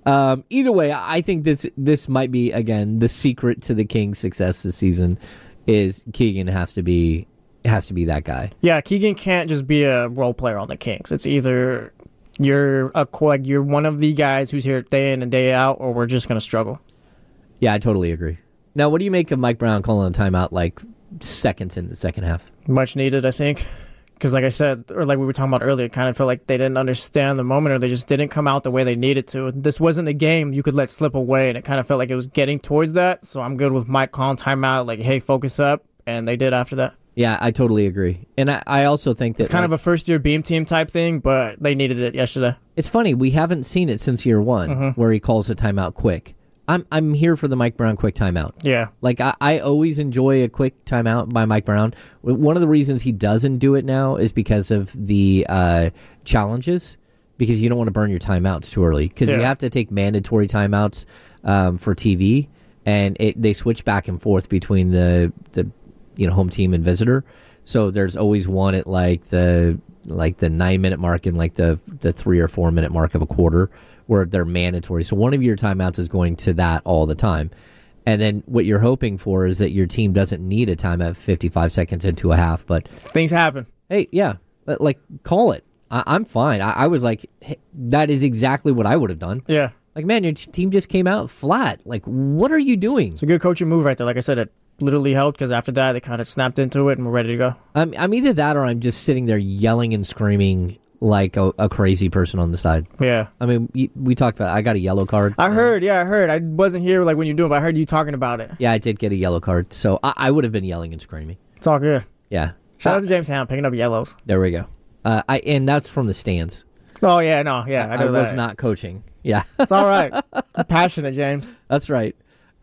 Either way, I think this might be, again, the secret to the Kings' success this season is Keegan has to be that guy. Yeah, Keegan can't just be a role player on the Kings. It's either you're one of the guys who's here day in and day out, or we're just going to struggle. Yeah, I totally agree. Now, what do you make of Mike Brown calling a timeout like seconds in the second half? Much needed, I think. Because like I said, or like we were talking about earlier, it kind of felt like they didn't understand the moment, or they just didn't come out the way they needed to. This wasn't a game you could let slip away, and it kind of felt like it was getting towards that. So I'm good with Mike calling timeout, like, hey, focus up, and they did after that. Yeah, I totally agree. And I also think that it's kind of a first-year beam team type thing, but they needed it yesterday. It's funny, we haven't seen it since year one, where he calls a timeout quick. I'm here for the Mike Brown quick timeout. Yeah. Like, I always enjoy a quick timeout by Mike Brown. One of the reasons he doesn't do it now is because of the challenges, because you don't want to burn your timeouts too early. Because you have to take mandatory timeouts for TV, and they switch back and forth between the home team and visitor. So there's always one at like the 9-minute mark and like the 3 or 4 minute mark of a quarter, where they're mandatory. So one of your timeouts is going to that all the time. And then what you're hoping for is that your team doesn't need a timeout 55 seconds into a half. But things happen. Hey, yeah, like, call it. I'm fine. I was like, hey, that is exactly what I would have done. Yeah. Like, man, your team just came out flat. Like, what are you doing? It's a good coaching move right there. Like I said, it literally helped, because after that, they kind of snapped into it and we're ready to go. I'm either that, or I'm just sitting there yelling and screaming like a crazy person on the side. Yeah. I mean, we talked about it. I got a yellow card. I heard. I wasn't here like when you were doing it, but I heard you talking about it. Yeah, I did get a yellow card, so I would have been yelling and screaming. It's all good. Yeah. Shout out to James Ham picking up yellows. There we go. And that's from the stands. Oh, yeah, no, yeah. I was not coaching. Yeah. It's all right. I'm passionate, James. That's right.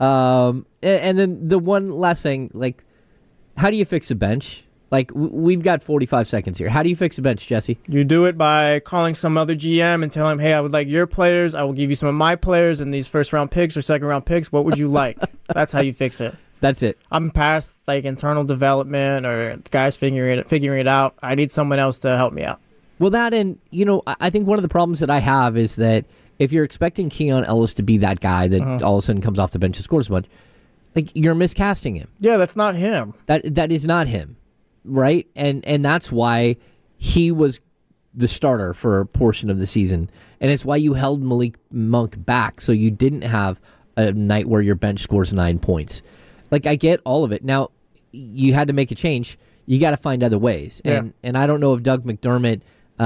And then the one last thing, like, how do you fix a bench? Like, we've got 45 seconds here. How do you fix a bench, Jesse? You do it by calling some other GM and telling him, hey, I would like your players. I will give you some of my players and these first-round picks or second-round picks. What would you like? That's how you fix it. That's it. I'm past, like, internal development or guys figuring it out. I need someone else to help me out. Well, that, and, I think one of the problems that I have is that if you're expecting Keon Ellis to be that guy that all of a sudden comes off the bench and scores a bunch, like, you're miscasting him. Yeah, that's not him. That is not him. Right? And that's why he was the starter for a portion of the season. And it's why you held Malik Monk back, so you didn't have a night where your bench scores 9 points. Like, I get all of it. Now, you had to make a change. You got to find other ways. And I don't know if Doug McDermott,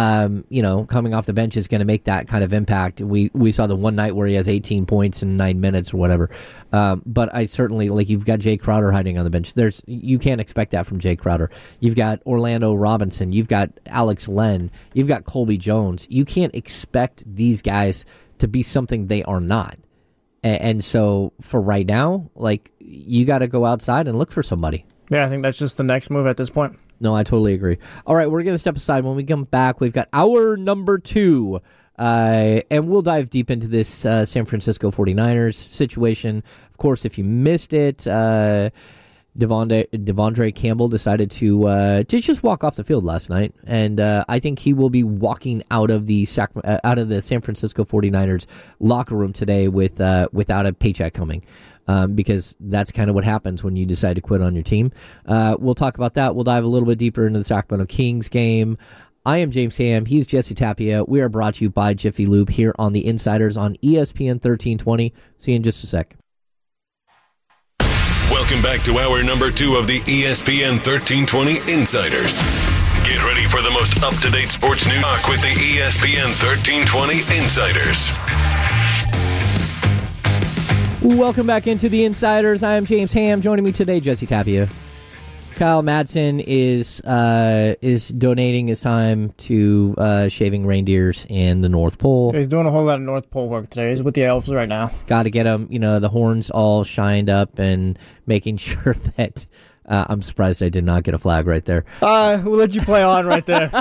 coming off the bench is going to make that kind of impact. We saw the one night where he has 18 points in 9 minutes or whatever. But I certainly, like, you've got Jay Crowder hiding on the bench. You can't expect that from Jay Crowder. You've got Orlando Robinson. You've got Alex Len. You've got Colby Jones. You can't expect these guys to be something they are not. And so for right now, like, you got to go outside and look for somebody. Yeah, I think that's just the next move at this point. No, I totally agree. All right, we're going to step aside. When we come back, we've got our number 2, and we'll dive deep into this San Francisco 49ers situation. Of course, if you missed it, Devondre Campbell decided to just walk off the field last night, and I think he will be walking out of the San Francisco 49ers locker room today without a paycheck coming. Because that's kind of what happens when you decide to quit on your team. We'll talk about that. We'll dive a little bit deeper into the Sacramento Kings game. I am James Ham. He's Jesse Tapia. We are brought to you by Jiffy Lube here on The Insiders on ESPN 1320. See you in just a sec. Welcome back to hour number 2 of the ESPN 1320 Insiders. Get ready for the most up-to-date sports news talk with the ESPN 1320 Insiders. Welcome back into the Insiders. I am James Ham. Joining me today, Jesse Tapia. Kyle Madsen is donating his time to shaving reindeers in the North Pole. He's doing a whole lot of North Pole work today. He's with the elves right now. He's got to get them, the horns all shined up and making sure that. I'm surprised I did not get a flag right there. We'll let you play on right there.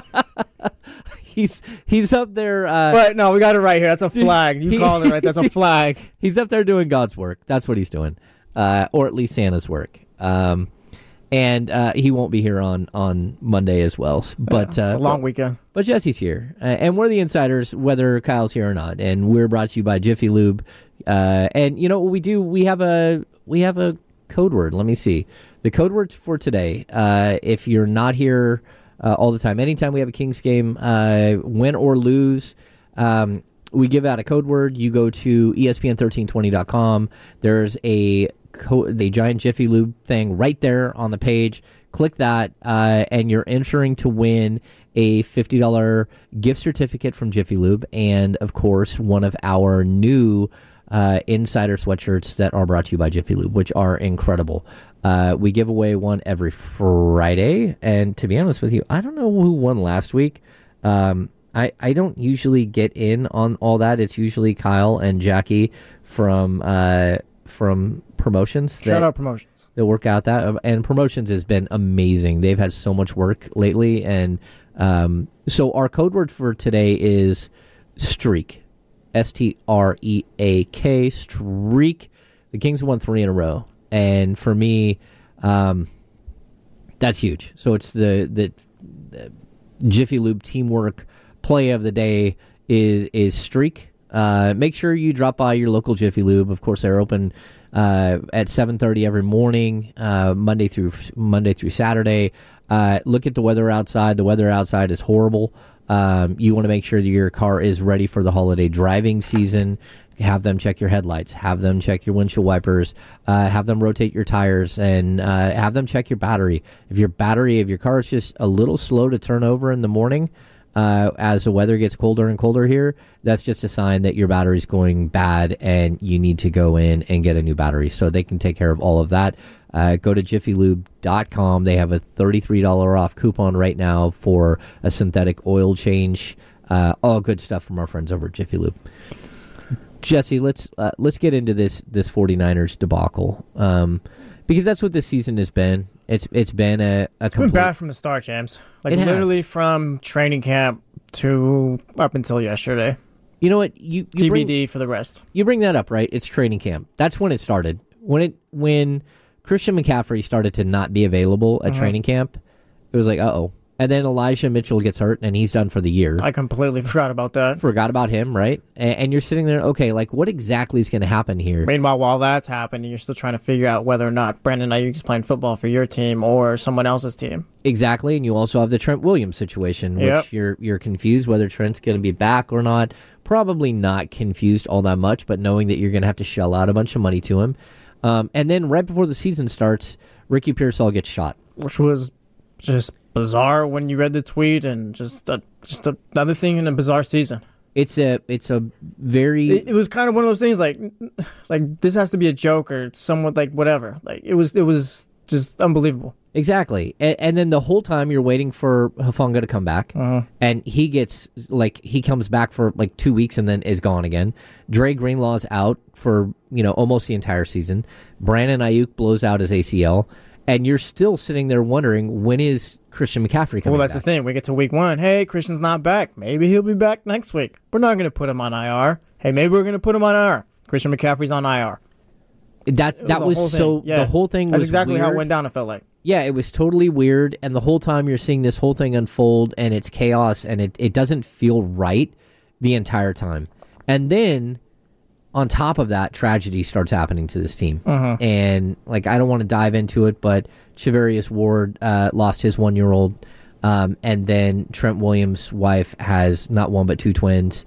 He's up there. But no, we got it right here. That's a flag. You called it right. That's a flag. He's up there doing God's work. That's what he's doing, or at least Santa's work. And he won't be here on Monday as well. But it's a long weekend. But Jesse's here, and we're the insiders, whether Kyle's here or not. And we're brought to you by Jiffy Lube. And you know what we do? We have a code word. Let me see the code word for today. If you're not here all the time, anytime we have a Kings game, win or lose, we give out a code word. You go to ESPN1320.com. There's the giant Jiffy Lube thing right there on the page. Click that, and you're entering to win a $50 gift certificate from Jiffy Lube, and of course, one of our new insider sweatshirts that are brought to you by Jiffy Lube, which are incredible. We give away one every Friday, and to be honest with you, I don't know who won last week. I don't usually get in on all that. It's usually Kyle and Jackie from Promotions. Shout out Promotions. They'll work out that. And Promotions has been amazing. They've had so much work lately. And so our code word for today is streak. STREAK, streak. The Kings have won 3 in a row. And for me, that's huge. So it's the Jiffy Lube teamwork play of the day is streak. Make sure you drop by your local Jiffy Lube. Of course, they're open at 7:30 every morning, Monday through Saturday. Look at the weather outside. The weather outside is horrible. You want to make sure that your car is ready for the holiday driving season. Have them check your headlights. Have them check your windshield wipers. Have them rotate your tires, and have them check your battery. If your car is just a little slow to turn over in the morning, as the weather gets colder and colder here, that's just a sign that your battery's going bad and you need to go in and get a new battery. So they can take care of all of that. Go to jiffylube.com. They have a $33 off coupon right now for a synthetic oil change. All good stuff from our friends over at Jiffy Lube. Jesse, let's get into this 49ers debacle, because that's what this season has been. It's been it's been bad from the start, James. Like literally from training camp to up until yesterday. You know what? You TBD for the rest. You bring that up, right? It's training camp. That's when it started. When Christian McCaffrey started to not be available at training camp, it was like, uh-oh. And then Elijah Mitchell gets hurt, and he's done for the year. I completely forgot about that. Forgot about him, right? And you're sitting there, okay, like, what exactly is going to happen here? Meanwhile, while that's happening, you're still trying to figure out whether or not Brandon Ayuk is playing football for your team or someone else's team. Exactly, and you also have the Trent Williams situation, which you're confused whether Trent's going to be back or not. Probably not confused all that much, but knowing that you're going to have to shell out a bunch of money to him. And then right before the season starts, Ricky Pearsall gets shot. Which was just bizarre when you read the tweet, and just another thing in a bizarre season. It's a very. It was kind of one of those things like this has to be a joke or somewhat like whatever. Like it was just unbelievable. Exactly, and then the whole time you're waiting for Hufanga to come back, and he comes back for like 2 weeks and then is gone again. Dre Greenlaw's out for almost the entire season. Brandon Ayuk blows out his ACL. And you're still sitting there wondering, when is Christian McCaffrey coming back? Well, that's the thing. We get to week 1. Hey, Christian's not back. Maybe he'll be back next week. We're not going to put him on IR. Hey, maybe we're going to put him on IR. Christian McCaffrey's on IR. That was so. Yeah. The whole thing was. That's exactly weird. How it went down. It felt like. Yeah, it was totally weird, and the whole time you're seeing this whole thing unfold, and it's chaos, and it doesn't feel right the entire time, and then. On top of that, tragedy starts happening to this team. And, I don't want to dive into it, but Charvarius Ward lost his 1-year-old. And then Trent Williams' wife has not one but 2 twins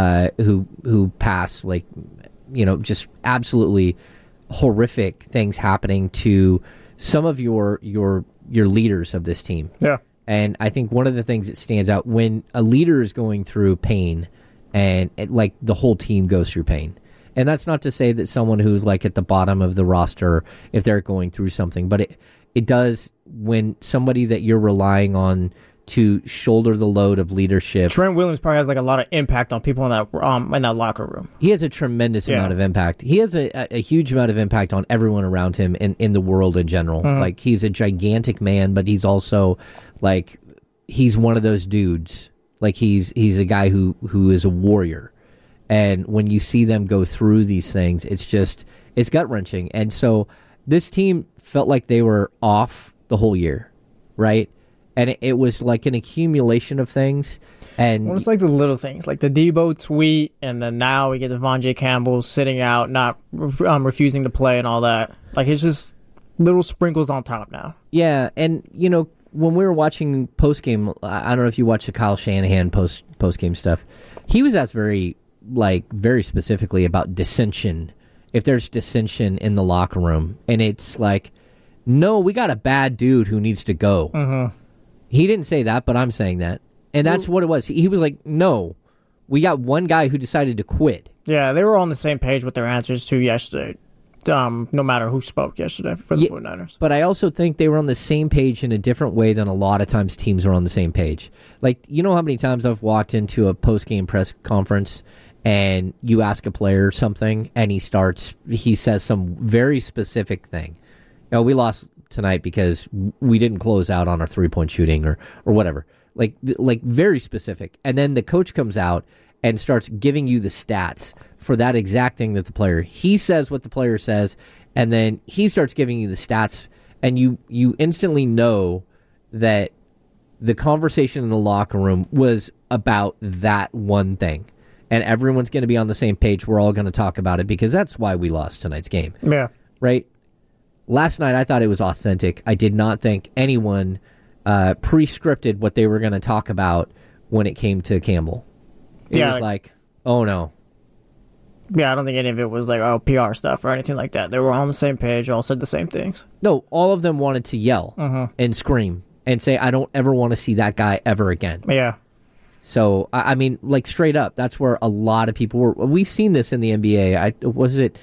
who pass, just absolutely horrific things happening to some of your leaders of this team. Yeah. And I think one of the things that stands out, when a leader is going through pain, and the whole team goes through pain. And that's not to say that someone who's at the bottom of the roster, if they're going through something, but it does when somebody that you're relying on to shoulder the load of leadership. Trent Williams probably has a lot of impact on people in that locker room. He has a tremendous amount of impact. He has a huge amount of impact on everyone around him in the world in general. He's a gigantic man, but he's also he's one of those dudes. He's a guy who is a warrior. And when you see them go through these things, it's gut-wrenching. And so this team felt like they were off the whole year, right? And it was like an accumulation of things. And well, it's like the little things, like the Debo tweet, and then now we get Devon J. Campbell sitting out, not refusing to play and all that. Like, it's just little sprinkles on top now. Yeah, and, you know, when we were watching postgame, I don't know if you watched the Kyle Shanahan postgame stuff. He was asked very specifically about dissension, if there's dissension in the locker room. And it's like, no, we got a bad dude who needs to go. Mm-hmm. He didn't say that, but I'm saying that. And that's what it was. He was like, no, we got one guy who decided to quit. Yeah, they were on the same page with their answers to yesterday, no matter who spoke yesterday for the 49ers. But I also think they were on the same page in a different way than a lot of times teams are on the same page. Like, you know how many times I've walked into a post-game press conference and you ask a player something and he says some very specific thing. You know, we lost tonight because we didn't close out on our three-point shooting or whatever. Like very specific. And then the coach comes out and starts giving you the stats for that exact thing that he says what the player says, and then he starts giving you the stats, and you instantly know that the conversation in the locker room was about that one thing. And everyone's going to be on the same page. We're all going to talk about it because that's why we lost tonight's game. Yeah. Right? Last night, I thought it was authentic. I did not think anyone pre-scripted what they were going to talk about when it came to Campbell. It was like, oh, no. Yeah, I don't think any of it was like, PR stuff or anything like that. They were all on the same page, all said the same things. No, all of them wanted to yell and scream and say, I don't ever want to see that guy ever again. Yeah. So, I mean, like, straight up, that's where a lot of people were. We've seen this in the NBA.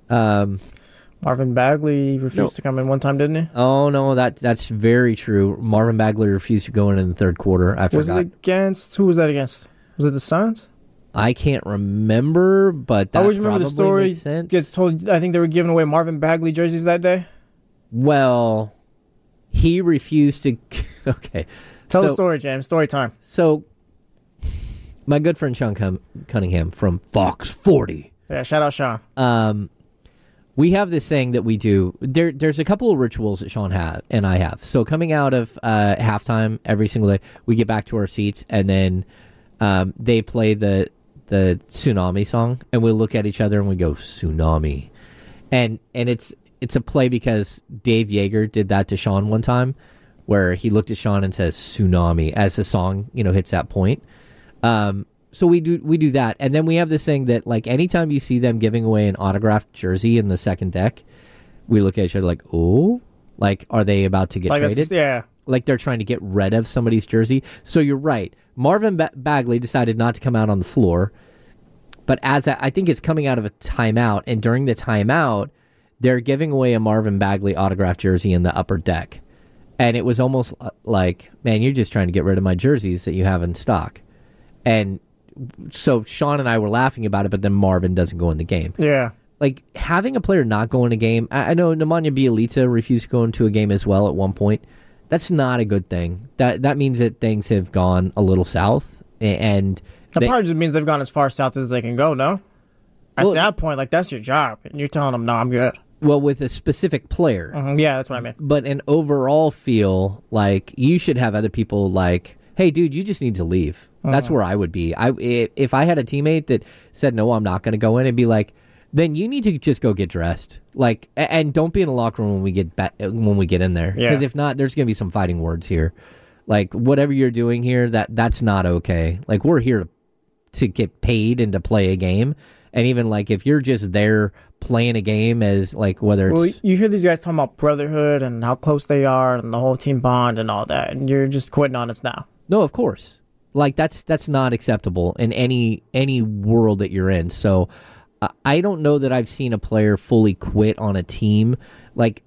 Marvin Bagley refused to come in one time, didn't he? Oh, no, that's very true. Marvin Bagley refused to go in the third quarter. I forgot. Was it against? Who was that against? Was it the Suns? I can't remember, but that I always remember the story makes sense. Gets told. I think they were giving away Marvin Bagley jerseys that day. Well, he refused to. Okay, tell the story, James. Story time. So, my good friend Sean Cunningham from Fox 40. Yeah, shout out Sean. We have this thing that we do. There's a couple of rituals that Sean and I have. So coming out of halftime every single day, we get back to our seats, and then they play the Tsunami song, and we look at each other and we go, Tsunami. And it's a play because Dave Yeager did that to Sean one time, where he looked at Sean and says Tsunami as the song hits that point. So we do that, and then we have this thing that, like, anytime you see them giving away an autographed jersey in the second deck, we look at each other like, oh, like, are they about to get traded? Yeah, like they're trying to get rid of somebody's jersey. So you're right. Marvin Bagley decided not to come out on the floor, but I think it's coming out of a timeout, and during the timeout, they're giving away a Marvin Bagley autographed jersey in the upper deck, and it was almost like, man, you're just trying to get rid of my jerseys that you have in stock, and so Sean and I were laughing about it, but then Marvin doesn't go in the game. Yeah. Like, having a player not go in a game, I know Nemanja Bjelica refused to go into a game as well at one point. That's not a good thing. That means that things have gone a little south. And that probably just means they've gone as far south as they can go, no? At that point, like, that's your job. And you're telling them, no, I'm good. Well, with a specific player. Mm-hmm. Yeah, that's what I mean. But an overall feel, like, you should have other people like, hey, dude, you just need to leave. That's where I would be. If I had a teammate that said, no, I'm not going to go in, it'd be like, then you need to just go get dressed. Like, and don't be in a locker room when we get in there. Because if not, there's going to be some fighting words here. Like, whatever you're doing here, that's not okay. Like, we're here to get paid and to play a game. And even, like, if you're just there playing a game as, like, whether it's... Well, you hear these guys talking about brotherhood and how close they are and the whole team bond and all that, and you're just quitting on us now. No, of course. Like, that's not acceptable in any world that you're in. So I don't know that I've seen a player fully quit on a team. Like,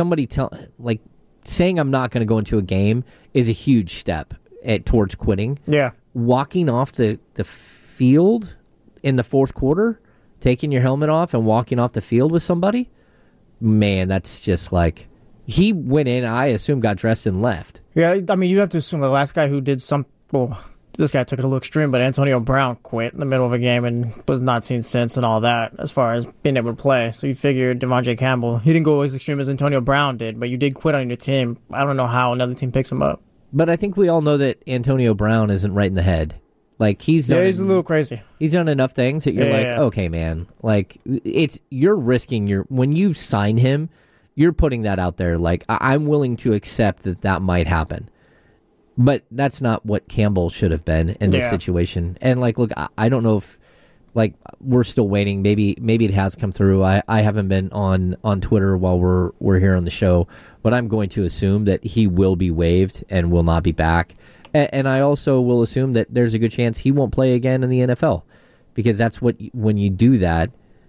saying I'm not going to go into a game is a huge step towards quitting. Yeah. Walking off the field in the fourth quarter, taking your helmet off and walking off the field with somebody, man, that's just like... He went in, I assume, got dressed and left. Yeah, I mean, you have to assume the last guy who did well, this guy took it a little extreme, but Antonio Brown quit in the middle of a game and was not seen since and all that as far as being able to play. So you figure Devondre Campbell, he didn't go as extreme as Antonio Brown did, but you did quit on your team. I don't know how another team picks him up. But I think we all know that Antonio Brown isn't right in the head. Like he's a little crazy. He's done enough things that you're okay, man. Like you're risking when you sign him, you're putting that out there. Like I'm willing to accept that might happen. But that's not what Campbell should have been in this situation. And, like, look, I don't know if, like, we're still waiting. Maybe it has come through. I haven't been on Twitter while we're here on the show. But I'm going to assume that he will be waived and will not be back. And I also will assume that there's a good chance he won't play again in the NFL. Because that's when you do that,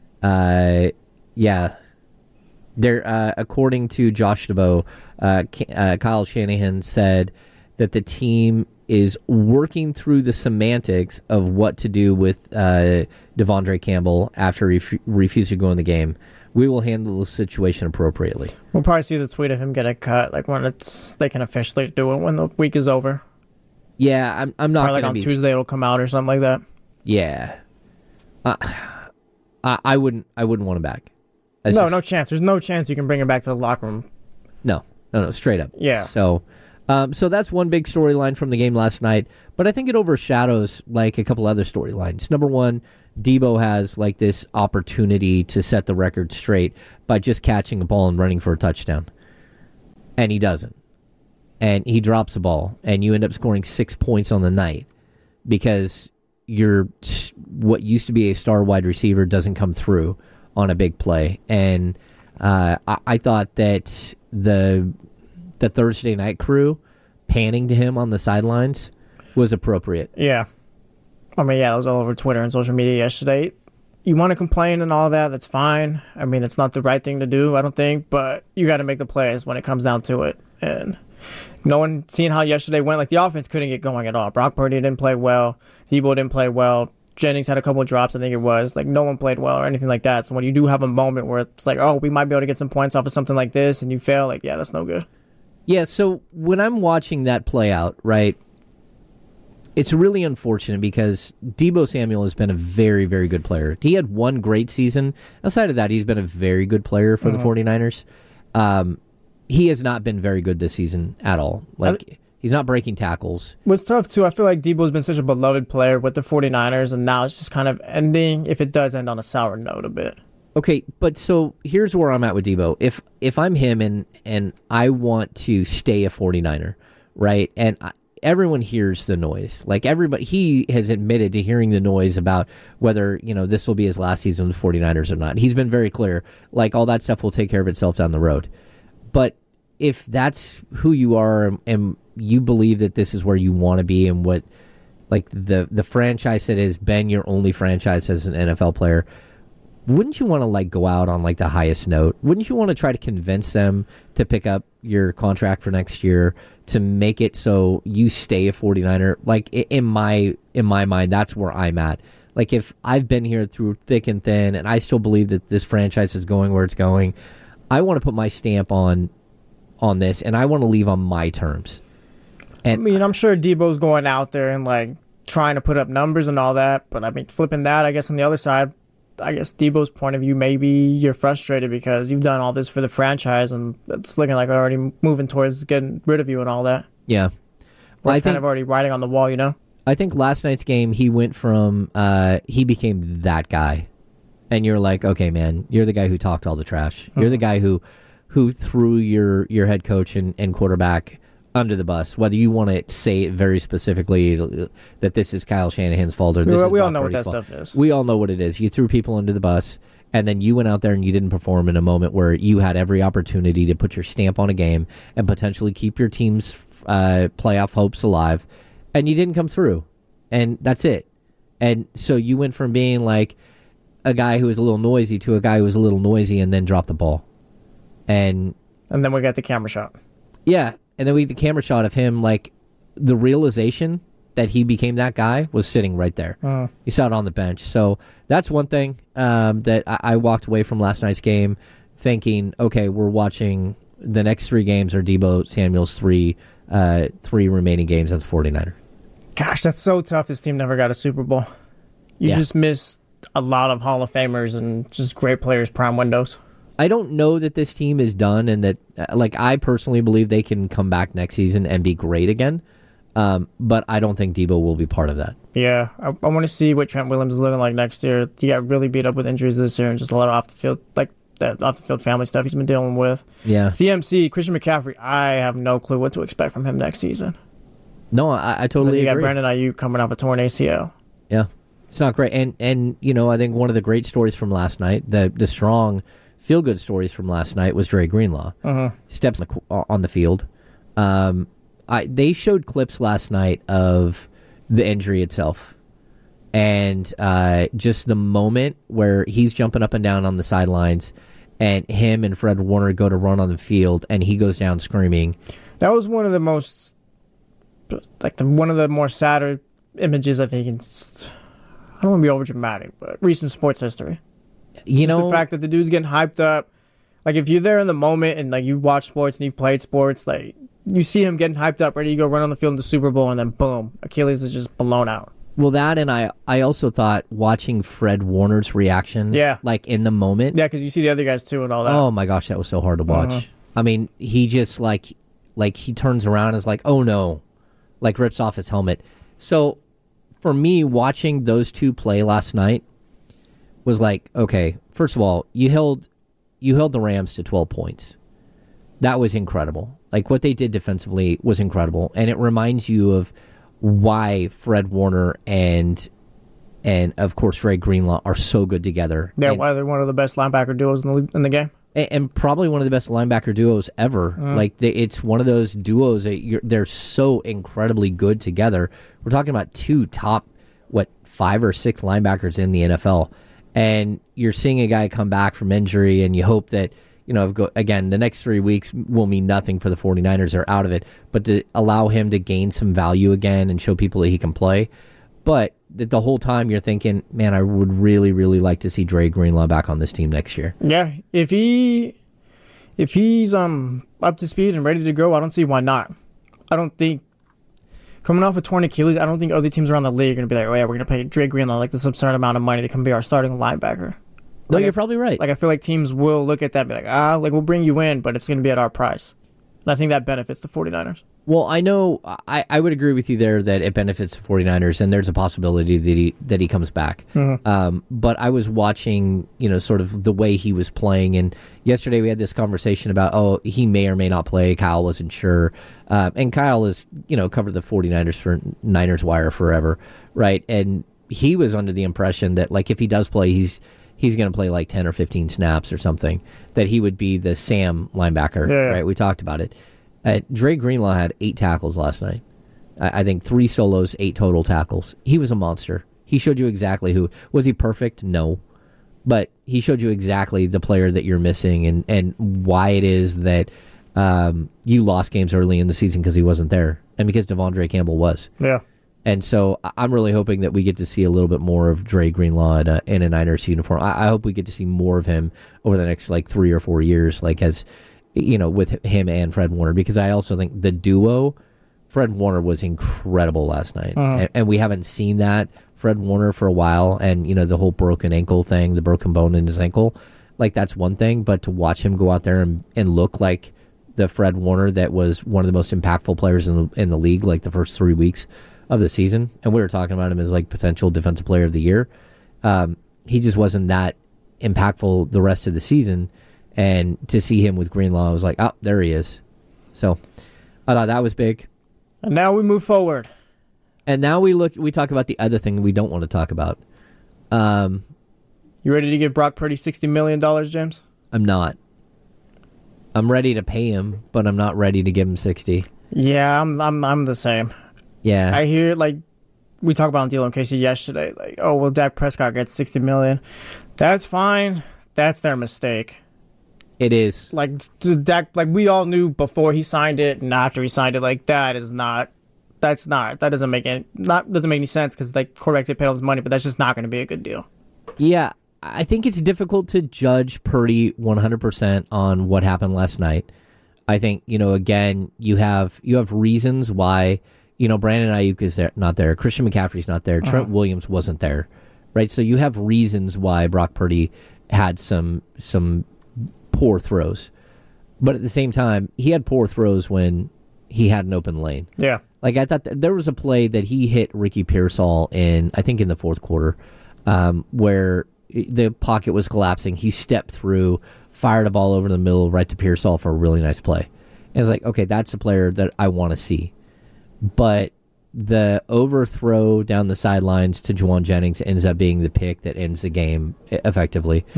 according to Josh DeVoe, Kyle Shanahan said that the team is working through the semantics of what to do with Devondre Campbell after he refused to go in the game. We will handle the situation appropriately. We'll probably see the tweet of him get a cut, like when they can officially do it when the week is over. Yeah, I'm not. Probably like on Tuesday it'll come out or something like that. Yeah, I wouldn't want him back. No chance. There's no chance you can bring him back to the locker room. No, straight up. Yeah. So that's one big storyline from the game last night, but I think it overshadows like a couple other storylines. Number one, Debo has like this opportunity to set the record straight by just catching a ball and running for a touchdown, and he doesn't, and he drops the ball, and you end up scoring 6 points on the night because what used to be a star wide receiver doesn't come through on a big play. And I thought that the Thursday night crew panning to him on the sidelines was appropriate. Yeah. I mean, yeah, it was all over Twitter and social media yesterday. You want to complain and all that, that's fine. I mean, it's not the right thing to do, I don't think, but you got to make the plays when it comes down to it. And no one seeing how yesterday went, like the offense couldn't get going at all. Brock Purdy didn't play well. Debo didn't play well. Jennings had a couple of drops, I think it was. Like, no one played well or anything like that. So when you do have a moment where it's like, oh, we might be able to get some points off of something like this, and you fail, like, yeah, that's no good. Yeah, so when I'm watching that play out, right, it's really unfortunate because Debo Samuel has been a very, very good player. He had one great season. Outside of that, he's been a very good player for the 49ers. He has not been very good this season at all. Like, he's not breaking tackles. What's tough, too, I feel like Debo's been such a beloved player with the 49ers, and now it's just kind of ending, if it does end on a sour note a bit. Okay, but so here's where I'm at with Debo. If I'm him and I want to stay a 49er, right, and everyone hears the noise. Like, everybody, he has admitted to hearing the noise about whether, this will be his last season with the 49ers or not. He's been very clear. Like, all that stuff will take care of itself down the road. But if that's who you are and you believe that this is where you want to be and what, like, the franchise that has been your only franchise as an NFL player, wouldn't you want to, like, go out on, like, the highest note? Wouldn't you want to try to convince them to pick up your contract for next year to make it so you stay a 49er? Like, in my mind, that's where I'm at. Like, if I've been here through thick and thin and I still believe that this franchise is going where it's going, I want to put my stamp on this, and I want to leave on my terms. And I mean, I'm sure Debo's going out there and, like, trying to put up numbers and all that, but I mean, flipping that, I guess on the other side, I guess Debo's point of view, maybe you're frustrated because you've done all this for the franchise and it's looking like they're already moving towards getting rid of you and all that. Yeah. Well, it's kind of already writing on the wall, I think last night's game, he went from, he became that guy. And you're like, okay, man, you're the guy who talked all the trash. You're the guy who threw your head coach and quarterback under the bus, whether you want to say it very specifically that this is Kyle Shanahan's fault or this is we all Brock know what Purdy's that fault. stuff is. We all know what it is. You threw people under the bus, and then you went out there and you didn't perform in a moment where you had every opportunity to put your stamp on a game and potentially keep your team's playoff hopes alive, and you didn't come through. And that's it. And so you went from being like a guy who was a little noisy to a guy who was a little noisy and then dropped the ball. And then we got the camera shot. Yeah. And then we get the camera shot of him, like, the realization that he became that guy was sitting right there. He saw it on the bench. So that's one thing that I walked away from last night's game thinking, okay, we're watching the next 3 games are Debo Samuel's three remaining games as a 49er. Gosh, that's so tough. This team never got a Super Bowl. You just missed a lot of Hall of Famers and just great players' prime windows. I don't know that this team is done and that, I personally believe they can come back next season and be great again. But I don't think Debo will be part of that. Yeah, I want to see what Trent Williams is looking like next year. He got really beat up with injuries this year and just a lot of off the field family stuff he's been dealing with. Yeah. CMC, Christian McCaffrey, I have no clue what to expect from him next season. No, I totally agree. You got Brandon Ayuk coming off a torn ACL. Yeah, it's not great. And I think one of the great stories from last night, the strong feel-good stories from last night was Dre Greenlaw. Steps on the field. They showed clips last night of the injury itself. And just the moment where he's jumping up and down on the sidelines and him and Fred Warner go to run on the field and he goes down screaming. That was one of the most... one of the more sadder images, I think. I don't want to be over dramatic, but recent sports history. The fact that the dude's getting hyped up. Like, if you're there in the moment and you watch sports and you've played sports, you see him getting hyped up, ready to go run on the field in the Super Bowl, and then boom, Achilles is just blown out. Well, that, and I also thought watching Fred Warner's reaction, in the moment. Yeah, because you see the other guys too and all that. Oh my gosh, that was so hard to watch. I mean, he just he turns around and is like, oh no. Rips off his helmet. So, for me, watching those two play last night was okay, first of all, you held the Rams to 12 points. That was incredible. What they did defensively was incredible. And it reminds you of why Fred Warner and of course, Dre Greenlaw are so good together. Yeah, why they're one of the best linebacker duos in the game. And probably one of the best linebacker duos ever. It's one of those duos that they're so incredibly good together. We're talking about two top, 5 or 6 linebackers in the NFL. And you're seeing a guy come back from injury, and you hope that, again, the next 3 weeks will mean nothing for the 49ers. They're out of it. But to allow him to gain some value again and show people that he can play. But the whole time you're thinking, man, I would really, really like to see Dre Greenlaw back on this team next year. Yeah, if he's up to speed and ready to go, I don't see why not. I don't think coming off a torn Achilles, I don't think other teams around the league are going to be like, oh yeah, we're going to pay Dre Greenlaw this absurd amount of money to come be our starting linebacker. No, you're probably right. I feel like teams will look at that and be like, we'll bring you in, but it's going to be at our price. And I think that benefits the 49ers. Well, I know I would agree with you there that it benefits the 49ers, and there's a possibility that he comes back. But I was watching, sort of the way he was playing, and yesterday we had this conversation about, he may or may not play. Kyle wasn't sure. And Kyle has, covered the 49ers for Niners Wire forever, right? And he was under the impression that, if he does play, he's going to play 10 or 15 snaps or something, that he would be the Sam linebacker, right? We talked about it. Dre Greenlaw had 8 tackles last night. I think 3 solos, 8 total tackles. He was a monster. He showed you exactly who. Was he perfect? No. But he showed you exactly the player that you're missing and why it is that you lost games early in the season because he wasn't there and because Devondre Campbell was. Yeah. And so I'm really hoping that we get to see a little bit more of Dre Greenlaw in a Niners uniform. I hope we get to see more of him over the next 3 or 4 years, as with him and Fred Warner, because I also think the duo, Fred Warner was incredible last night. And we haven't seen that Fred Warner for a while. And, the whole broken ankle thing, the broken bone in his ankle, that's one thing. But to watch him go out there and look like the Fred Warner that was one of the most impactful players in the league, the first 3 weeks of the season, and we were talking about him as potential defensive player of the year. He just wasn't that impactful the rest of the season. And to see him with Greenlaw, I was like, oh, there he is. So I thought that was big. And now we move forward. And now we talk about the other thing we don't want to talk about. You ready to give Brock Purdy $60 million, James? I'm not. I'm ready to pay him, but I'm not ready to give him 60. Yeah, I'm the same. Yeah. I hear we talked about on Deal on Casey yesterday, Dak Prescott gets $60 million. That's fine. That's their mistake. It is. Dak, we all knew before he signed it and after he signed it, that doesn't make any sense because quarterback did pay all his money, but that's just not going to be a good deal. Yeah, I think it's difficult to judge Purdy 100% on what happened last night. I think, again, you have reasons why Brandon Ayuk is not there. Christian McCaffrey's not there. Trent Williams wasn't there, right? So you have reasons why Brock Purdy had some poor throws. But at the same time, he had poor throws when he had an open lane. Yeah. Like, I thought there was a play that he hit Ricky Pearsall in the fourth quarter, where the pocket was collapsing. He stepped through, fired a ball over the middle right to Pearsall for a really nice play. And it's like, okay, that's a player that I want to see. But the overthrow down the sidelines to Juwan Jennings ends up being the pick that ends the game effectively.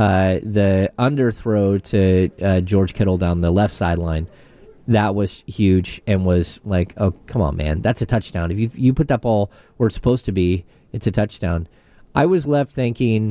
The underthrow to George Kittle down the left sideline, that was huge and was like, oh, come on, man. That's a touchdown. If you put that ball where it's supposed to be, it's a touchdown. I was left thinking,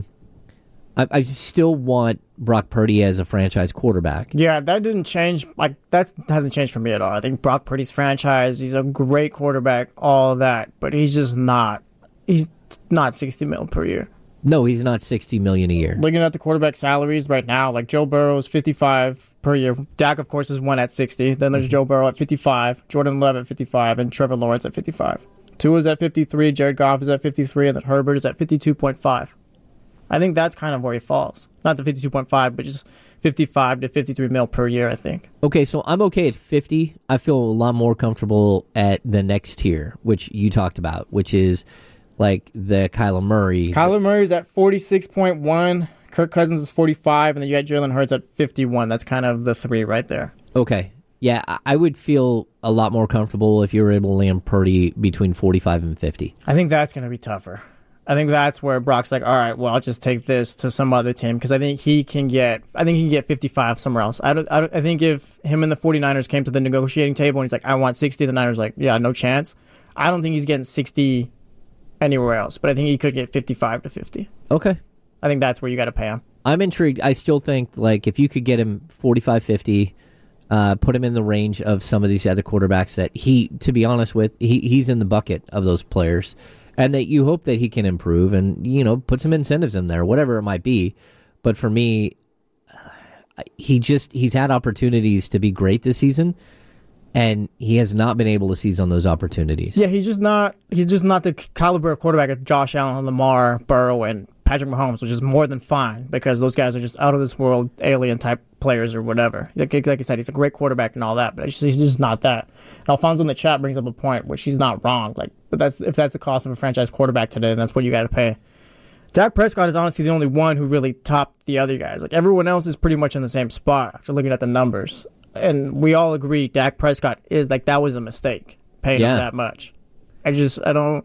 I still want Brock Purdy as a franchise quarterback. Yeah, that didn't change. Like, that hasn't changed for me at all. I think Brock Purdy's franchise, he's a great quarterback, all that, but he's just not. He's not $60 million per year. No, he's not $60 million a year. Looking at the quarterback salaries right now, like Joe Burrow is $55 per year. Dak, of course, is one at $60. Then there's Joe Burrow at $55, Jordan Love at $55, and Trevor Lawrence at $55. Tua's at $53, Jared Goff is at $53, and then Herbert is at $52.5. I think that's kind of where he falls. Not the 52.5, but just 55 to 53 mil per year, I think. Okay, so I'm okay at 50. I feel a lot more comfortable at the next tier, which you talked about, which is like the Kyler Murray. Kyler Murray's at 46.1. Kirk Cousins is 45, and then you got Jalen Hurts at 51. That's kind of the three right there. Okay. Yeah, I would feel a lot more comfortable if you were able to land Purdy between 45 and 50. I think that's going to be tougher. I think that's where Brock's like, all right, well, I'll just take this to some other team because I think he can get 55 somewhere else. I think if him and the 49ers came to the negotiating table and he's like, I want 60, the Niners like, yeah, no chance. I don't think he's getting 60 anywhere else, but I think he could get 55 to 50. Okay. I think that's where you got to pay him. I'm intrigued. I still think like if you could get him 45, 50, put him in the range of some of these other quarterbacks that to be honest with, he's in the bucket of those players. And that you hope that he can improve and, put some incentives in there, whatever it might be. But for me, he's had opportunities to be great this season, and he has not been able to seize on those opportunities. Yeah, he's just not the caliber of quarterback of Josh Allen, Lamar, Burrow, and Patrick Mahomes, which is more than fine because those guys are just out of this world, alien type players or whatever. Like I said, he's a great quarterback and all that, but he's just not that. And Alfonso in the chat brings up a point, which he's not wrong. But if that's the cost of a franchise quarterback today, then that's what you got to pay. Dak Prescott is honestly the only one who really topped the other guys. Like everyone else is pretty much in the same spot after looking at the numbers, and we all agree Dak Prescott is like that was a mistake paying him that much. I guess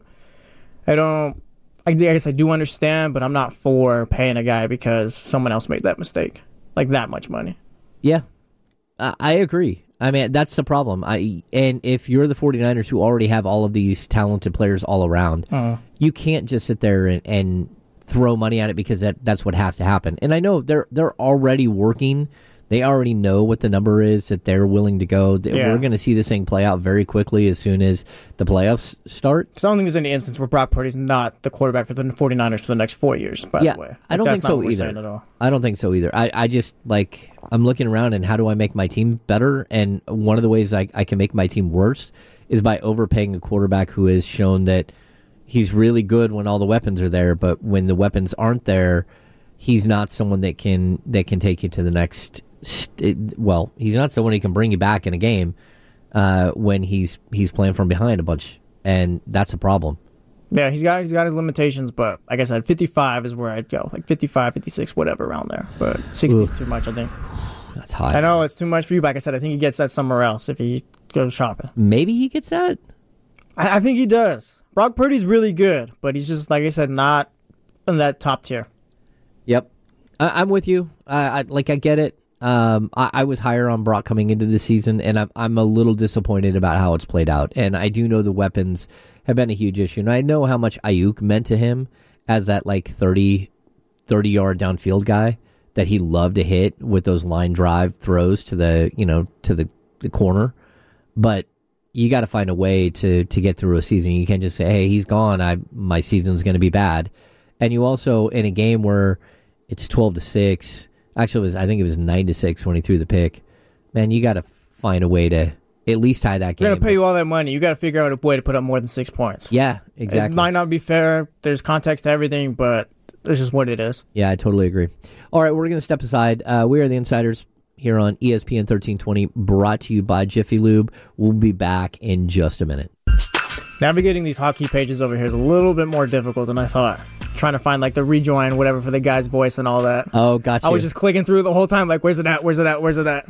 I do understand, but I'm not for paying a guy because someone else made that mistake. Like that much money. Yeah, I agree. I mean, that's the problem. And if you're the 49ers who already have all of these talented players all around, you can't just sit there and throw money at it because that's what has to happen. And I know they're already working. They already know what the number is that they're willing to go. We're going to see this thing play out very quickly as soon as the playoffs start. Because I don't think there's any instance where Brock Purdy's not the quarterback for the 49ers for the next 4 years, by the way. I don't think so either. I don't think so either. I just, I'm looking around and how do I make my team better? And one of the ways I can make my team worse is by overpaying a quarterback who has shown that he's really good when all the weapons are there, but when the weapons aren't there, he's not someone that can take you to the next. Well, he's not someone who can bring you back in a game when he's playing from behind a bunch, and that's a problem. Yeah, he's got his limitations, but like I said, 55 is where I'd go, like 55, 56, whatever around there. But 60 is too much, I think. That's high. I know it's too much for you, but like I said, I think he gets that somewhere else if he goes shopping. Maybe he gets that. I think he does. Brock Purdy's really good, but he's just like I said, not in that top tier. Yep, I'm with you. I get it. I was higher on Brock coming into the season, and I'm a little disappointed about how it's played out. And I do know the weapons have been a huge issue, and I know how much Ayuk meant to him as that 30-yard downfield guy that he loved to hit with those line drive throws to the corner. But you got to find a way to get through a season. You can't just say, "Hey, he's gone. My season's going to be bad." And you also in a game where it's 12-6. Actually, I think it was 9-6 when he threw the pick. Man, you got to find a way to at least tie that They're game. going to pay you all that money. You got to figure out a way to put up more than 6 points. Yeah, exactly. It might not be fair. There's context to everything, but it's just what it is. Yeah, I totally agree. All right, we're going to step aside. We are the Insiders here on ESPN 1320, brought to you by Jiffy Lube. We'll be back in just a minute. Navigating these hotkey pages over here is a little bit more difficult than I thought. Trying to find like the rejoin, whatever, for the guy's voice and all that. Oh, gotcha. I was just clicking through the whole time, like, where's it at? Where's it at? Where's it at?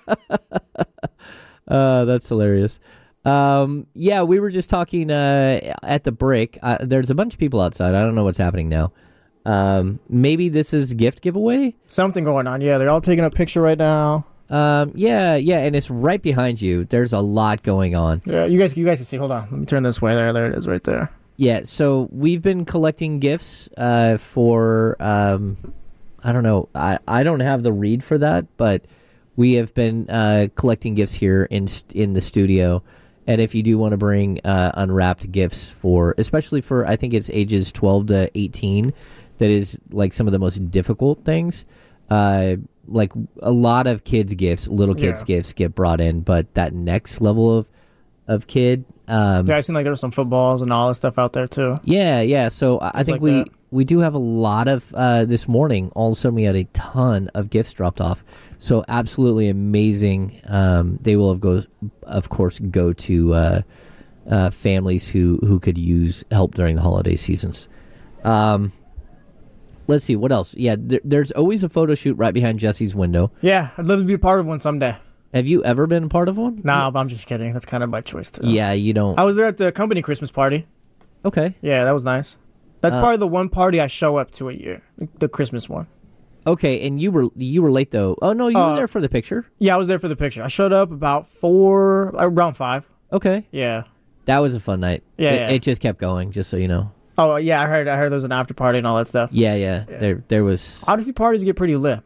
That's hilarious. Yeah, we were just talking at the break. There's a bunch of people outside. I don't know what's happening now. Maybe this is gift giveaway? Something going on. Yeah, they're all taking a picture right now. Yeah, and it's right behind you. There's a lot going on. Yeah, you guys can see. Hold on. Let me turn this way. There it is right there. Yeah, so we've been collecting gifts for, I don't know, I don't have the read for that, but we have been collecting gifts here in the studio. And if you do want to bring unwrapped gifts for, especially for, I think it's ages 12 to 18, that is like some of the most difficult things. Like a lot of kids' gifts, little kids' gifts get brought in, but that next level of kid. Yeah, I seen like there was some footballs and all that stuff out there too. Yeah. So I think like we do have a lot of this morning. All of a sudden, we had a ton of gifts dropped off. So absolutely amazing. They will of course, go to families who could use help during the holiday seasons. Let's see what else. Yeah, there's always a photo shoot right behind Jesse's window. Yeah, I'd love to be a part of one someday. Have you ever been a part of one? Nah, but I'm just kidding. That's kind of by choice too. Yeah, you don't. I was there at the company Christmas party. Okay. Yeah, that was nice. That's probably the one party I show up to a year, the Christmas one. Okay, and you were late though. Oh no, you were there for the picture. Yeah, I was there for the picture. I showed up about around 5. Okay. Yeah. That was a fun night. Yeah, It just kept going, just so you know. Oh yeah, I heard there was an after party and all that stuff. Yeah. There was. Odyssey parties get pretty lit.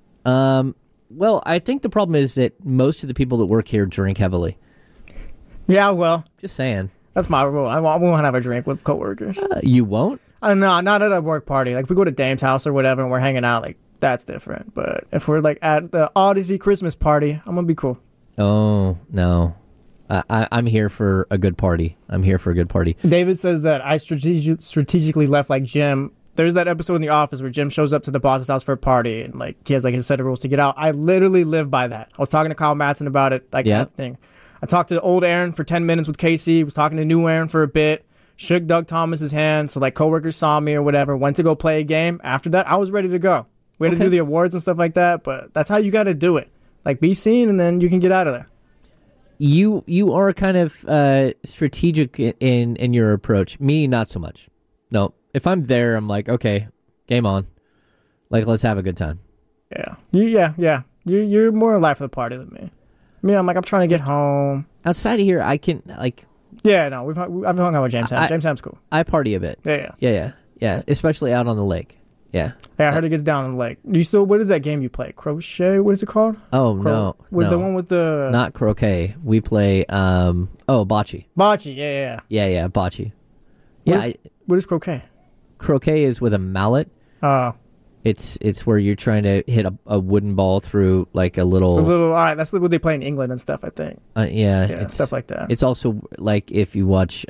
Well, I think the problem is that most of the people that work here drink heavily. Yeah, well, Just saying. that's my rule. I won't have a drink with coworkers. You won't? No, not at a work party. Like if we go to Dame's house or whatever and we're hanging out, like that's different. But if we're like at the Odyssey Christmas party, I'm gonna be cool. Oh no, I'm here for a good party. David says that I strategically left like Jim. There's that episode in The Office where Jim shows up to the boss's house for a party and like he has like his set of rules to get out. I literally live by that. I was talking to Kyle Madsen about it, like that thing. I talked to old Aaron for 10 minutes with Casey. Was talking to new Aaron for a bit. Shook Doug Thomas's hand, so like coworkers saw me or whatever. Went to go play a game. After that, I was ready to go. We had to do the awards and stuff like that, but that's how you got to do it. Like be seen, and then you can get out of there. You are kind of strategic in your approach. Me, not so much. No, if I'm there, I'm like, okay, game on. Like, let's have a good time. Yeah. You're more alive for the party than me. Me, I'm trying to get home. Outside of here, I can like. Yeah, no, I've hung out with James Ham. James Ham's cool. I party a bit. Yeah. Especially out on the lake. Yeah. Yeah, I heard it gets down on the lake. Do you still? What is that game you play? Crochet? What is it called? Oh no, the one with the not croquet. We play bocce. Bocce, yeah. Yeah, bocce. Yeah. What is croquet? Croquet is with a mallet. Oh. It's where you're trying to hit a wooden ball through like a little. All right, that's what they play in England and stuff. I think. Yeah, stuff like that. It's also like if you watch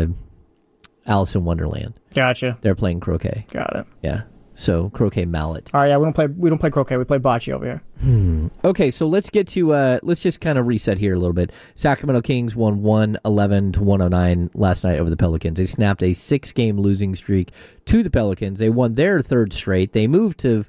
Alice in Wonderland. Gotcha. They're playing croquet. Got it. Yeah. So croquet mallet. All right, yeah, we don't play croquet. We play bocce over here. Okay, so let's get to let's just kind of reset here a little bit. Sacramento Kings won 111 to 109 last night over the Pelicans. They snapped a 6-game losing streak to the Pelicans. They won their third straight. They moved to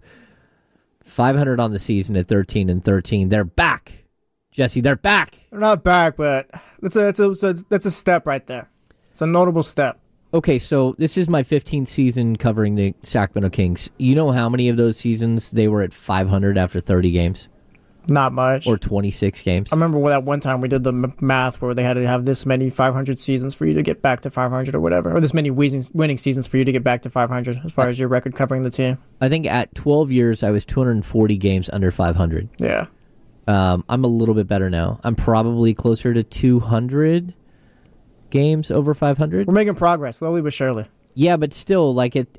500 on the season at 13-13. They're back, Jesse. They're back. They're not back, but that's a step right there. It's a notable step. Okay, so this is my 15th season covering the Sacramento Kings. You know how many of those seasons they were at 500 after 30 games? Not much. Or 26 games? I remember that one time we did the math where they had to have this many 500 seasons for you to get back to 500 or whatever, or this many winning seasons for you to get back to 500 as far as your record covering the team. I think at 12 years, I was 240 games under 500. Yeah. I'm a little bit better now. I'm probably closer to 200 games over 500. We're making progress, slowly but surely. Yeah, but still, like at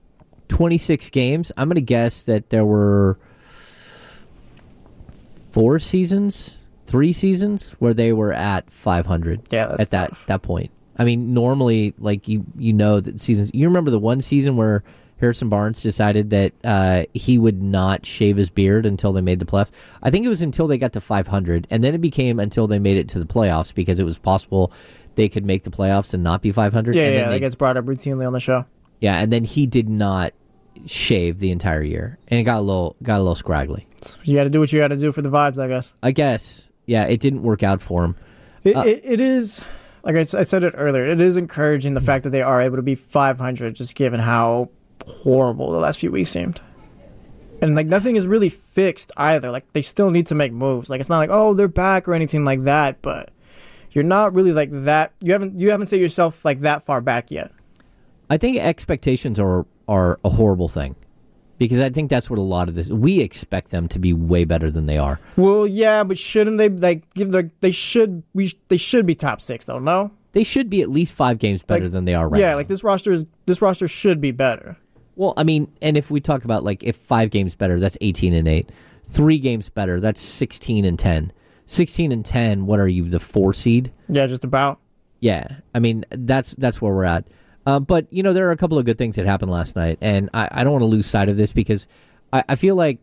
26 games, I'm going to guess that there were 4 seasons 3 seasons where they were at 500. Yeah, that's at tough. that point. I mean, normally, like you know that seasons. You remember the one season where Harrison Barnes decided that he would not shave his beard until they made the playoffs. I think it was until they got to 500, and then it became until they made it to the playoffs because it was possible they could make the playoffs and not be 500. Yeah, that gets brought up routinely on the show. Yeah, and then he did not shave the entire year, and it got a little scraggly. You got to do what you got to do for the vibes, I guess. I guess, yeah, it didn't work out for him. It is, like I said it earlier, it is encouraging the fact that they are able to be 500, just given how horrible the last few weeks seemed. And like nothing is really fixed either. Like they still need to make moves. Like it's not like, oh, they're back or anything like that, but you're not really like that. You haven't set yourself like that far back yet. I think expectations are a horrible thing. Because I think that's what a lot of this. We expect them to be way better than they are. Well, yeah, but shouldn't they they should be top 6 though? No, they should be at least 5 games better than they are right now. Yeah, like this roster should be better. Well, I mean, and if we talk about like if 5 games better, that's 18-8. 3 games better, that's 16-10. 16-10. What are you, the 4 seed? Yeah, just about. Yeah, I mean that's where we're at. But, you know, there are a couple of good things that happened last night, and I don't want to lose sight of this because I feel like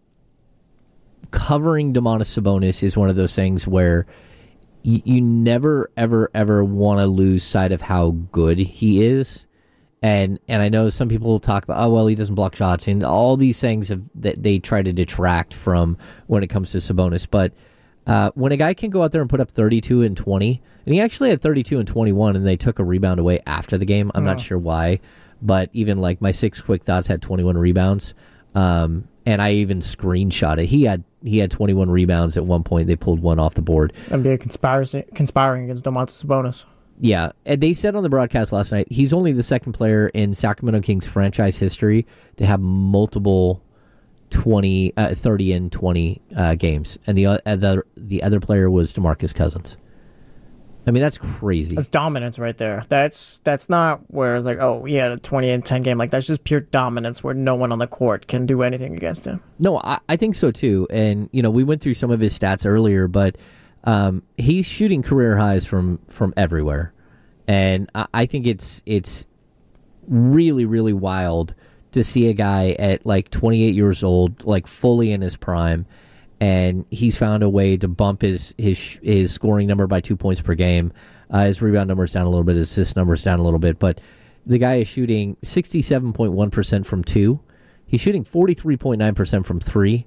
covering Domantas Sabonis is one of those things where you never, ever, ever want to lose sight of how good he is. And I know some people talk about, oh, well, he doesn't block shots, and all these things that they try to detract from when it comes to Sabonis. But when a guy can go out there and put up 32 and 20, and he actually had 32 and 21, and they took a rebound away after the game. I'm not sure why, but even like my 6 quick thoughts had 21 rebounds, and I even screenshot it. He had 21 rebounds at one point. They pulled one off the board. NBA conspiring against Domantas Sabonis. Yeah, and they said on the broadcast last night he's only the second player in Sacramento Kings franchise history to have multiple 30 and 20 games, and the other player was DeMarcus Cousins. I mean, that's crazy. That's dominance right there. That's not where it's like, oh, he had a 20 and 10 game. Like that's just pure dominance where no one on the court can do anything against him. No, I think so too. And you know, we went through some of his stats earlier, but he's shooting career highs from everywhere, and I think it's really, really wild to see a guy at like 28 years old, like fully in his prime, and he's found a way to bump his scoring number by 2 points per game. His rebound number's down a little bit, his assist number's down a little bit, but the guy is shooting 67.1% from 2. He's shooting 43.9% from 3,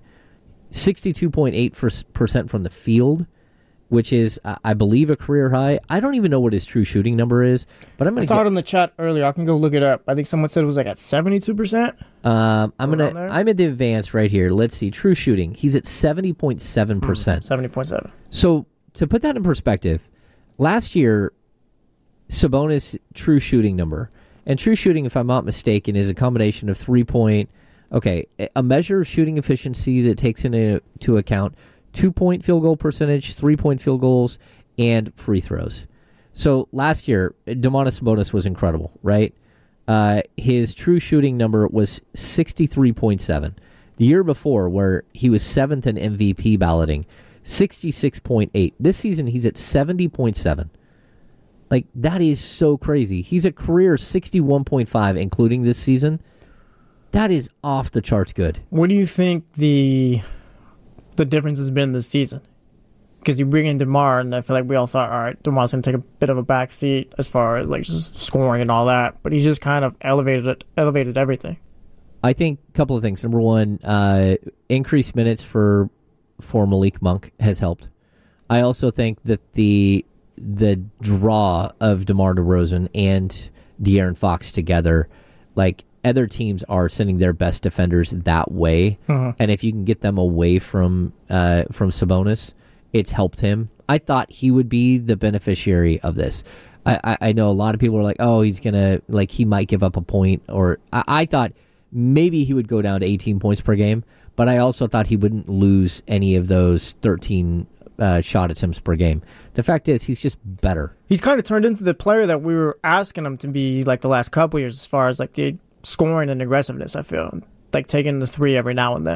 62.8% from the field, which is, I believe, a career high. I don't even know what his true shooting number is, but I saw it in the chat earlier. I can go look it up. I think someone said it was like at 72%. I'm at the advanced right here. Let's see, true shooting. He's at 70.7%. 70.7. So to put that in perspective, last year, Sabonis' true shooting number, and true shooting, if I'm not mistaken, is a combination of a measure of shooting efficiency that takes into account 2-point field goal percentage, 3-point field goals, and free throws. So last year, Domantas Sabonis was incredible, right? His true shooting number was 63.7. The year before, where he was 7th in MVP balloting, 66.8. This season, he's at 70.7. Like, that is so crazy. He's a career 61.5, including this season. That is off the charts good. What do you think the difference has been this season? Because you bring in DeMar, and I feel like we all thought, all right, DeMar's going to take a bit of a back seat as far as like just scoring and all that, but he's just kind of elevated everything. I think a couple of things. Number one, increased minutes for Malik Monk has helped. I also think that the draw of DeMar DeRozan and De'Aaron Fox together, like, other teams are sending their best defenders that way, and if you can get them away from Sabonis, it's helped him. I thought he would be the beneficiary of this. I know a lot of people are like, oh, he's gonna, like, he might give up a point, or I thought maybe he would go down to 18 points per game, but I also thought he wouldn't lose any of those 13 shot attempts per game. The fact is, he's just better. He's kind of turned into the player that we were asking him to be like the last couple years, as far as like the scoring and aggressiveness. I feel like taking the 3 every now and then.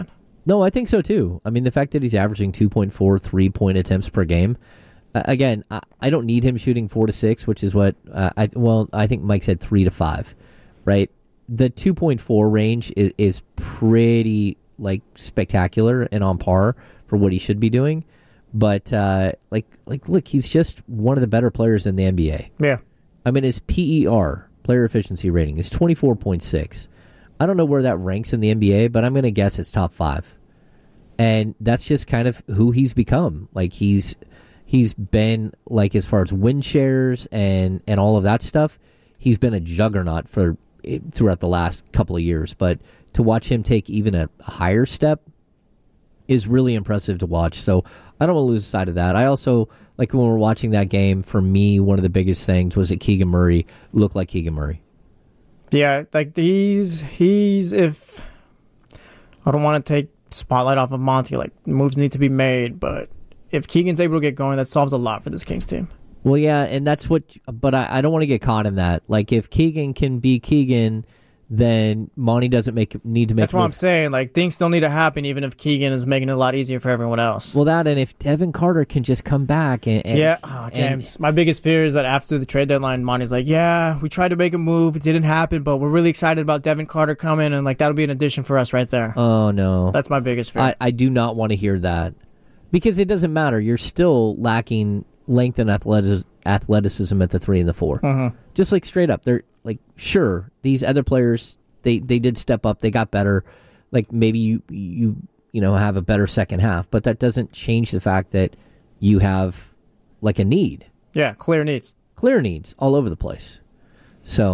No, I think so too. I mean, the fact that he's averaging 2.4 3-point attempts per game. Again, I don't need him shooting 4 to 6, which is what I think Mike said 3 to 5, right? The 2.4 range is pretty like spectacular and on par for what he should be doing. But look, he's just one of the better players in the NBA. Yeah. I mean, his PER, player efficiency rating, is 24.6. I don't know where that ranks in the NBA, but I'm going to guess it's top 5. And that's just kind of who he's become. Like he's been like, as far as win shares and all of that stuff, he's been a juggernaut throughout the last couple of years. But to watch him take even a higher step is really impressive to watch. So I don't want to lose sight of that. I also, like when we're watching that game, for me, one of the biggest things was that Keegan Murray looked like Keegan Murray. Yeah, like he's if I don't want to take spotlight off of Monty, like moves need to be made, but if Keegan's able to get going, that solves a lot for this Kings team. Well, yeah, and that's what, but I don't want to get caught in that. Like if Keegan can be Keegan, then Monty doesn't need to make. That's what I'm saying. Like things still need to happen, even if Keegan is making it a lot easier for everyone else. Well, that, and if Devin Carter can just come back and James, my biggest fear is that after the trade deadline, Monty's like, yeah, we tried to make a move, it didn't happen, but we're really excited about Devin Carter coming, and like that'll be an addition for us right there. Oh no, that's my biggest fear. I do not want to hear that, because it doesn't matter. You're still lacking length and athleticism at the 3 and the 4. Mm-hmm. Just like straight up, they're like, sure, these other players, they did step up, they got better. Like maybe you have a better second half, but that doesn't change the fact that you have like a need. Yeah, clear needs all over the place. So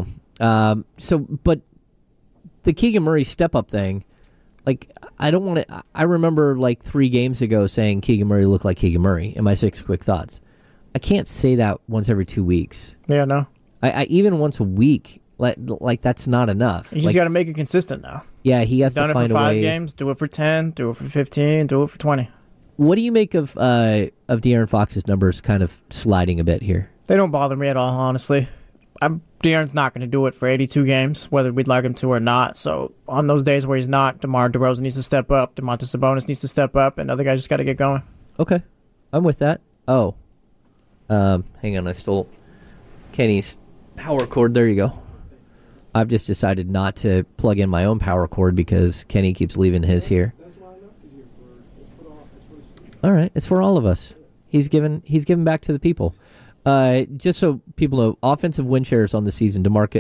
but the Keegan Murray step up thing, like I don't want to. I remember like 3 games ago saying Keegan Murray looked like Keegan Murray in my 6 quick thoughts. I can't say that once every 2 weeks. Yeah, no. I even once a week, like that's not enough. You just got to make it consistent now. Yeah, he has to find a way. Done it for 5 games, do it for 10, do it for 15, do it for 20. What do you make of De'Aaron Fox's numbers kind of sliding a bit here? They don't bother me at all, honestly. De'Aaron's not going to do it for 82 games, whether we'd like him to or not. So on those days where he's not, DeMar DeRozan needs to step up, Domantas Sabonis needs to step up, and other guys just got to get going. Okay, I'm with that. Oh. Hang on, I stole Kenny's power cord. There you go. I've just decided not to plug in my own power cord because Kenny keeps leaving his here. All right, it's for all of us. He's given back to the people. Just so people know, offensive win shares on the season, Domantas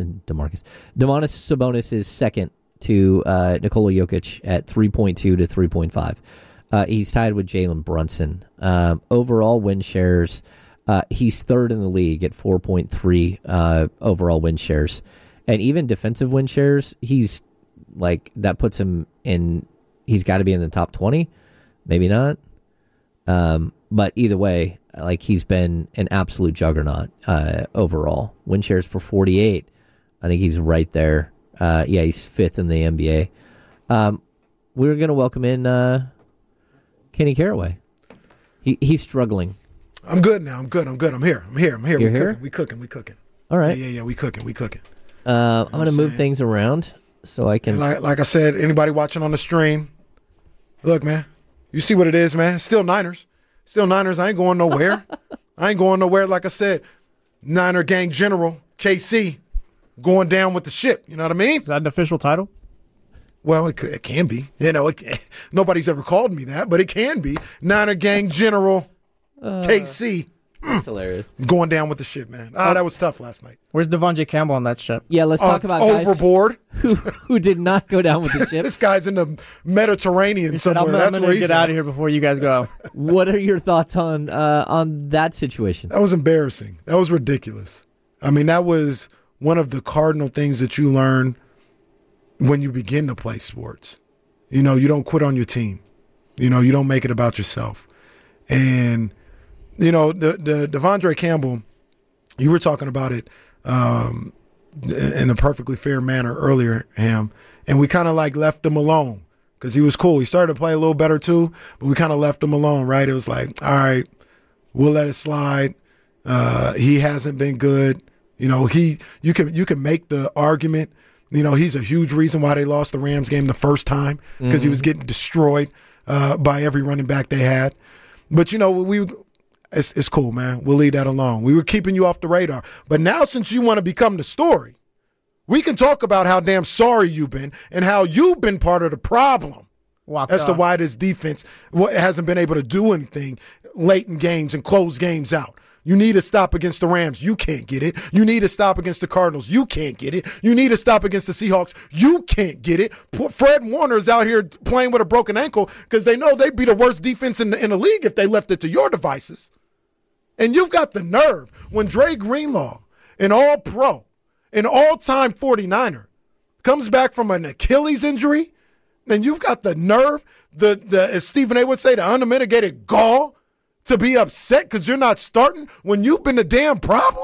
Sabonis is second to Nikola Jokic at 3.2 to 3.5. He's tied with Jalen Brunson. Overall win shares, he's third in the league at 4.3 overall win shares. And even defensive win shares, he's like, that puts him in, he's got to be in the top 20. Maybe not. But either way, like he's been an absolute juggernaut overall. Win shares per 48. I think he's right there. He's 5th in the NBA. We're going to welcome in Kenny Caraway. He's struggling. I'm good now. I'm good. I'm here. You're here? We cooking. All right. Yeah. We cooking. I'm going to move things around so I can. Like I said, anybody watching on the stream, look, man, you see what it is, man. Still Niners. I ain't going nowhere. Like I said, Niner Gang General, KC, going down with the ship. You know what I mean? Is that an official title? Well, it can be. Nobody's ever called me that, but it can be. Niner Gang General, KC. That's hilarious. Going down with the ship, man. That was tough last night. Where's Devontae Campbell on that ship? Yeah, let's talk about guys overboard. who did not go down with the ship. This guy's in the Mediterranean somewhere. I'm going to get out of here before you guys go. What are your thoughts on that situation? That was embarrassing. That was ridiculous. I mean, that was one of the cardinal things that you learn when you begin to play sports. You don't quit on your team. You don't make it about yourself. And the Devondre Campbell, you were talking about it in a perfectly fair manner earlier, Ham, and we kind of like left him alone because he was cool. He started to play a little better too, but we kind of left him alone, right? It was like, all right, we'll let it slide. He hasn't been good. You can make the argument You know, he's a huge reason why they lost the Rams game the first time because he was getting destroyed by every running back they had. But, you know, it's cool, man. We'll leave that alone. We were keeping you off the radar. But now since you want to become the story, we can talk about how damn sorry you've been and how you've been part of the problem as to why this defense hasn't been able to do anything late in games and close games out. You need a stop against the Rams. You can't get it. You need a stop against the Cardinals. You can't get it. You need a stop against the Seahawks. You can't get it. Fred Warner's out here playing with a broken ankle because they know they'd be the worst defense in the league if they left it to your devices. And you've got the nerve when Dre Greenlaw, an all-pro, an all-time 49er, comes back from an Achilles injury, and you've got the nerve, as Stephen A. would say, the unmitigated gall to be upset because you're not starting when you've been the damn problem?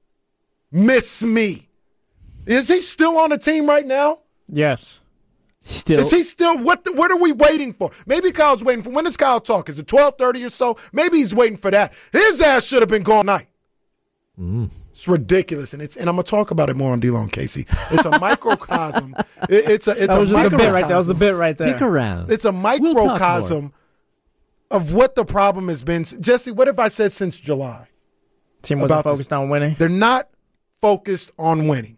Miss me. Is he still on the team right now? Yes. Still. Is he still? What are we waiting for? Maybe Kyle's waiting for. When does Kyle talk? Is it 12:30 or so? Maybe he's waiting for that. His ass should have been gone night. It's ridiculous, and I'm gonna talk about it more on D-Lo and Casey. It's a microcosm. It's That was a just a bit microcosm. right there. That was a bit right there. Stick around. It's a microcosm of what the problem has been. Jesse, what have I said since July? Team wasn't about this? focused on winning. They're not focused on winning.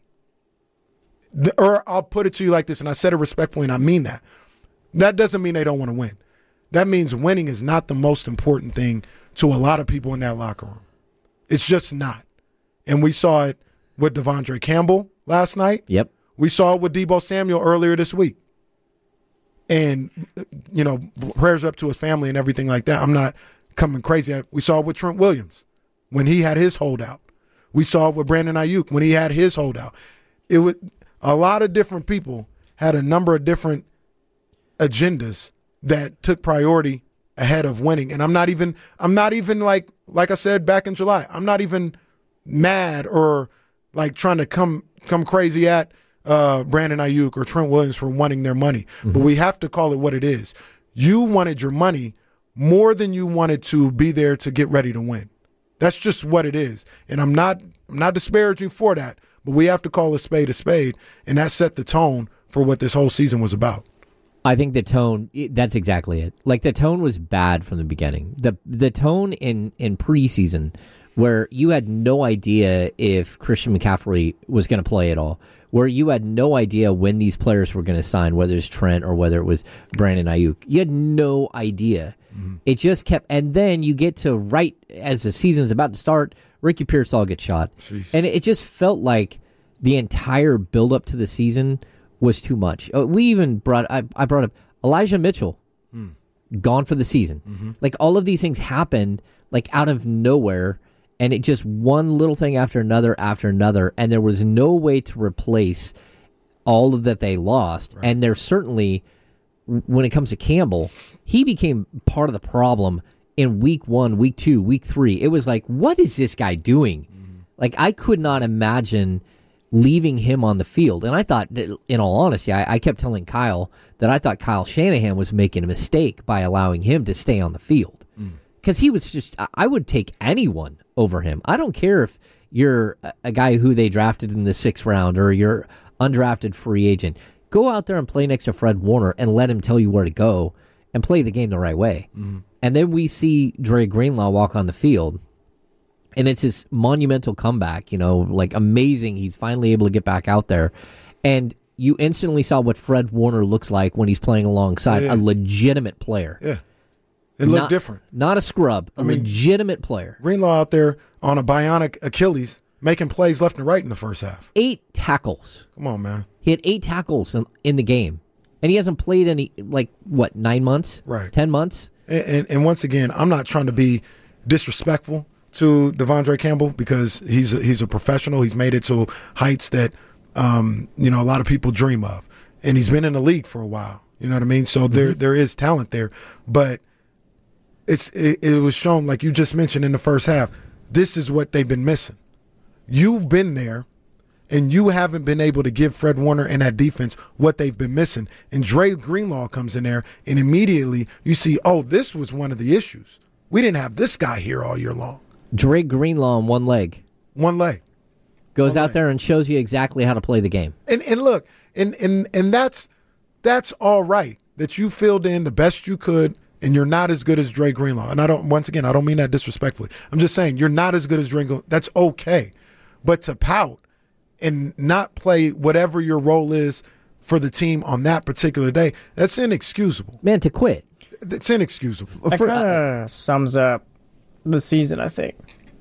Or I'll put it to you like this, and I said it respectfully, and I mean that. That doesn't mean they don't want to win. That means winning is not the most important thing to a lot of people in that locker room. It's just not. And we saw it with Devondre Campbell last night. Yep. We saw it with Deebo Samuel earlier this week. And, you know, prayers up to his family and everything like that. I'm not coming crazy. We saw it with Trent Williams when he had his holdout. We saw it with Brandon Ayuk when he had his holdout. It was a lot of different people had a number of different agendas that took priority ahead of winning. And I'm not even like I said back in July, I'm not even mad or like trying to come crazy at Brandon Ayuk or Trent Williams for wanting their money. But we have to call it what it is. You wanted your money more than you wanted to be there to get ready to win. That's just what it is. And I'm not disparaging for that, but we have to call a spade, and that set the tone for what this whole season was about. I think the tone, that's exactly it. Like, the tone was bad from the beginning. The tone in preseason where you had no idea if Christian McCaffrey was going to play at all, where you had no idea when these players were going to sign, whether it's Trent or whether it was Brandon Ayuk. You had no idea. It just kept, and then you get to right as the season's about to start, Ricky Pearsall gets shot. Jeez. And it just felt like the entire build-up to the season was too much. We even I brought up Elijah Mitchell, gone for the season. Like, all of these things happened like out of nowhere, and it just one little thing after another, and there was no way to replace all of that they lost. Right. And there's certainly, when it comes to Campbell, he became part of the problem in week 1, week 2, week 3. It was like, what is this guy doing? Like, I could not imagine leaving him on the field. And I thought, in all honesty, I kept telling Kyle that I thought Kyle Shanahan was making a mistake by allowing him to stay on the field. Because he was just, I would take anyone over him. I don't care if you're a guy who they drafted in the 6th round or you're undrafted free agent. Go out there and play next to Fred Warner and let him tell you where to go and play the game the right way. And then we see Dre Greenlaw walk on the field, and it's his monumental comeback, like amazing. He's finally able to get back out there. And you instantly saw what Fred Warner looks like when he's playing alongside a legitimate player. Yeah. It looked different. Not a scrub, legitimate player. Greenlaw out there on a bionic Achilles making plays left and right in the first half. 8 tackles. Come on, man. He had 8 tackles in the game. And he hasn't played any, 9 months? Right. 10 months? And once again, I'm not trying to be disrespectful to Devondre Campbell because he's a professional. He's made it to heights that, a lot of people dream of. And he's been in the league for a while. You know what I mean? So there is talent there. But it was shown, like you just mentioned in the first half, this is what they've been missing. You've been there, and you haven't been able to give Fred Warner and that defense what they've been missing. And Dre Greenlaw comes in there, and immediately you see, this was one of the issues. We didn't have this guy here all year long. Dre Greenlaw on one leg. One leg. Goes out there and shows you exactly how to play the game. And look, and that's all right that you filled in the best you could, and you're not as good as Dre Greenlaw. And I don't mean that disrespectfully. I'm just saying you're not as good as Dre Greenlaw. That's okay. But to pout and not play whatever your role is for the team on that particular day, that's inexcusable. Man, to quit. It's inexcusable. That kind of sums up the season, I think.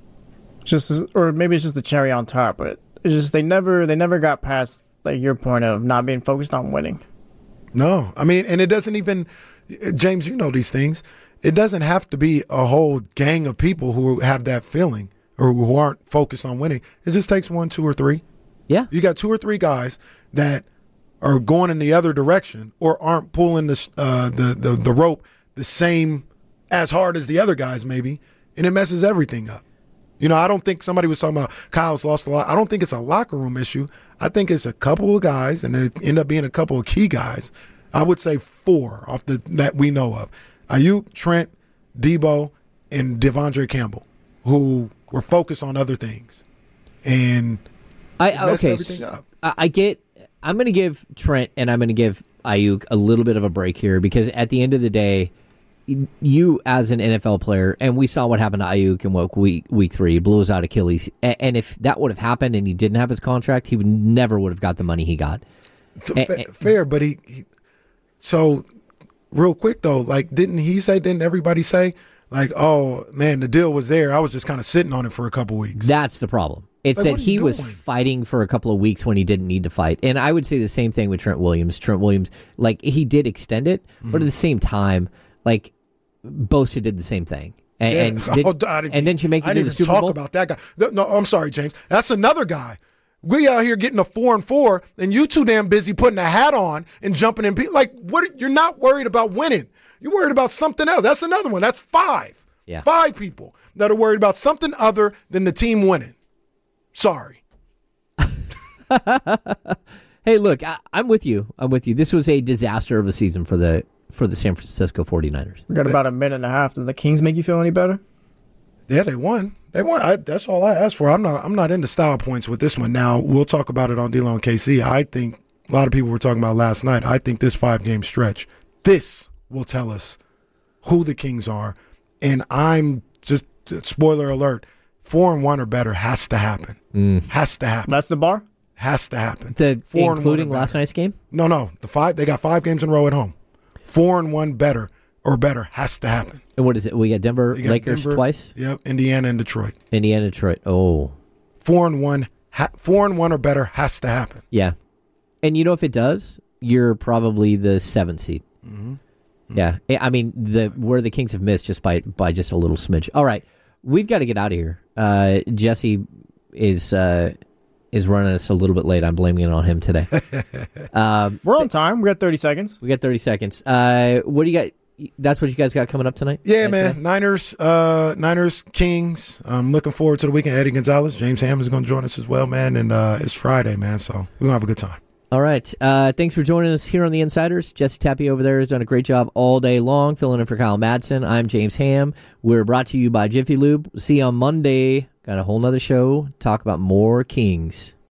Or maybe it's just the cherry on top, but it's just they never got past like your point of not being focused on winning. No, I mean, and it doesn't even, James, you know these things. It doesn't have to be a whole gang of people who have that feeling or who aren't focused on winning. It just takes 1, 2, or 3. Yeah. You got 2 or 3 guys that are going in the other direction or aren't pulling the rope the same as hard as the other guys maybe, and it messes everything up. You know, I don't think somebody was talking about Kyle's lost a lot. I don't think it's a locker room issue. I think it's a couple of guys, and there end up being a couple of key guys. I would say 4 that we know of. Ayuk, Trent, Debo, and Devondre Campbell, who were focused on other things. And everything up. I'm going to give Trent and I'm going to give Ayuk a little bit of a break here because at the end of the day, you as an NFL player, and we saw what happened to Ayuk in week 3, he blew his out Achilles. And if that would have happened and he didn't have his contract, he never would have got the money he got. Fair, but he so real quick though, like didn't everybody say like, oh man, the deal was there. I was just kind of sitting on it for a couple weeks. That's the problem. It said he was fighting for a couple of weeks when he didn't need to fight. And I would say the same thing with Trent Williams. Trent Williams, like he did extend it, but at the same time, like Bosa did the same thing. And didn't you make it to the Super Bowl? I didn't talk about that guy. No, I'm sorry, James. That's another guy. We out here getting a 4-4, and you too damn busy putting a hat on and jumping in. Like, what? You're not worried about winning. You're worried about something else. That's another one. That's 5. Yeah. 5 people that are worried about something other than the team winning. Sorry. Hey, look, I'm with you. This was a disaster of a season for the San Francisco 49ers. We got about a minute and a half. Did the Kings make you feel any better? Yeah, they won. That's all I asked for. I'm not into style points with this one. Now, we'll talk about it on D-Lo and KC. I think a lot of people were talking about last night. I think this 5-game stretch, this will tell us who the Kings are. And I'm just, spoiler alert, 4-1 or better has to happen. Has to happen. That's the bar? Has to happen. Including last night's game? No. They got 5 games in a row at home. 4-1 better or better has to happen. And what is it? We got Lakers twice? Yep, Indiana and Detroit. Oh. 4-1 or better has to happen. Yeah. And you know, if it does, you're probably the 7th seed. Mm-hmm. Yeah. I mean, where the Kings have missed just by just a little smidge. All right. We've got to get out of here. Jesse is running us a little bit late. I'm blaming it on him today. We're on time. We got 30 seconds. We got 30 seconds. What do you got? That's what you guys got coming up tonight? Yeah, man. Niners, Kings. I'm looking forward to the weekend. Eddie Gonzalez, James Ham is going to join us as well, man. And it's Friday, man. So we're going to have a good time. All right. Thanks for joining us here on The Insiders. Jesse Tapia over there has done a great job all day long, filling in for Kyle Madsen. I'm James Ham. We're brought to you by Jiffy Lube. See you on Monday. Got a whole nother show. Talk about more Kings.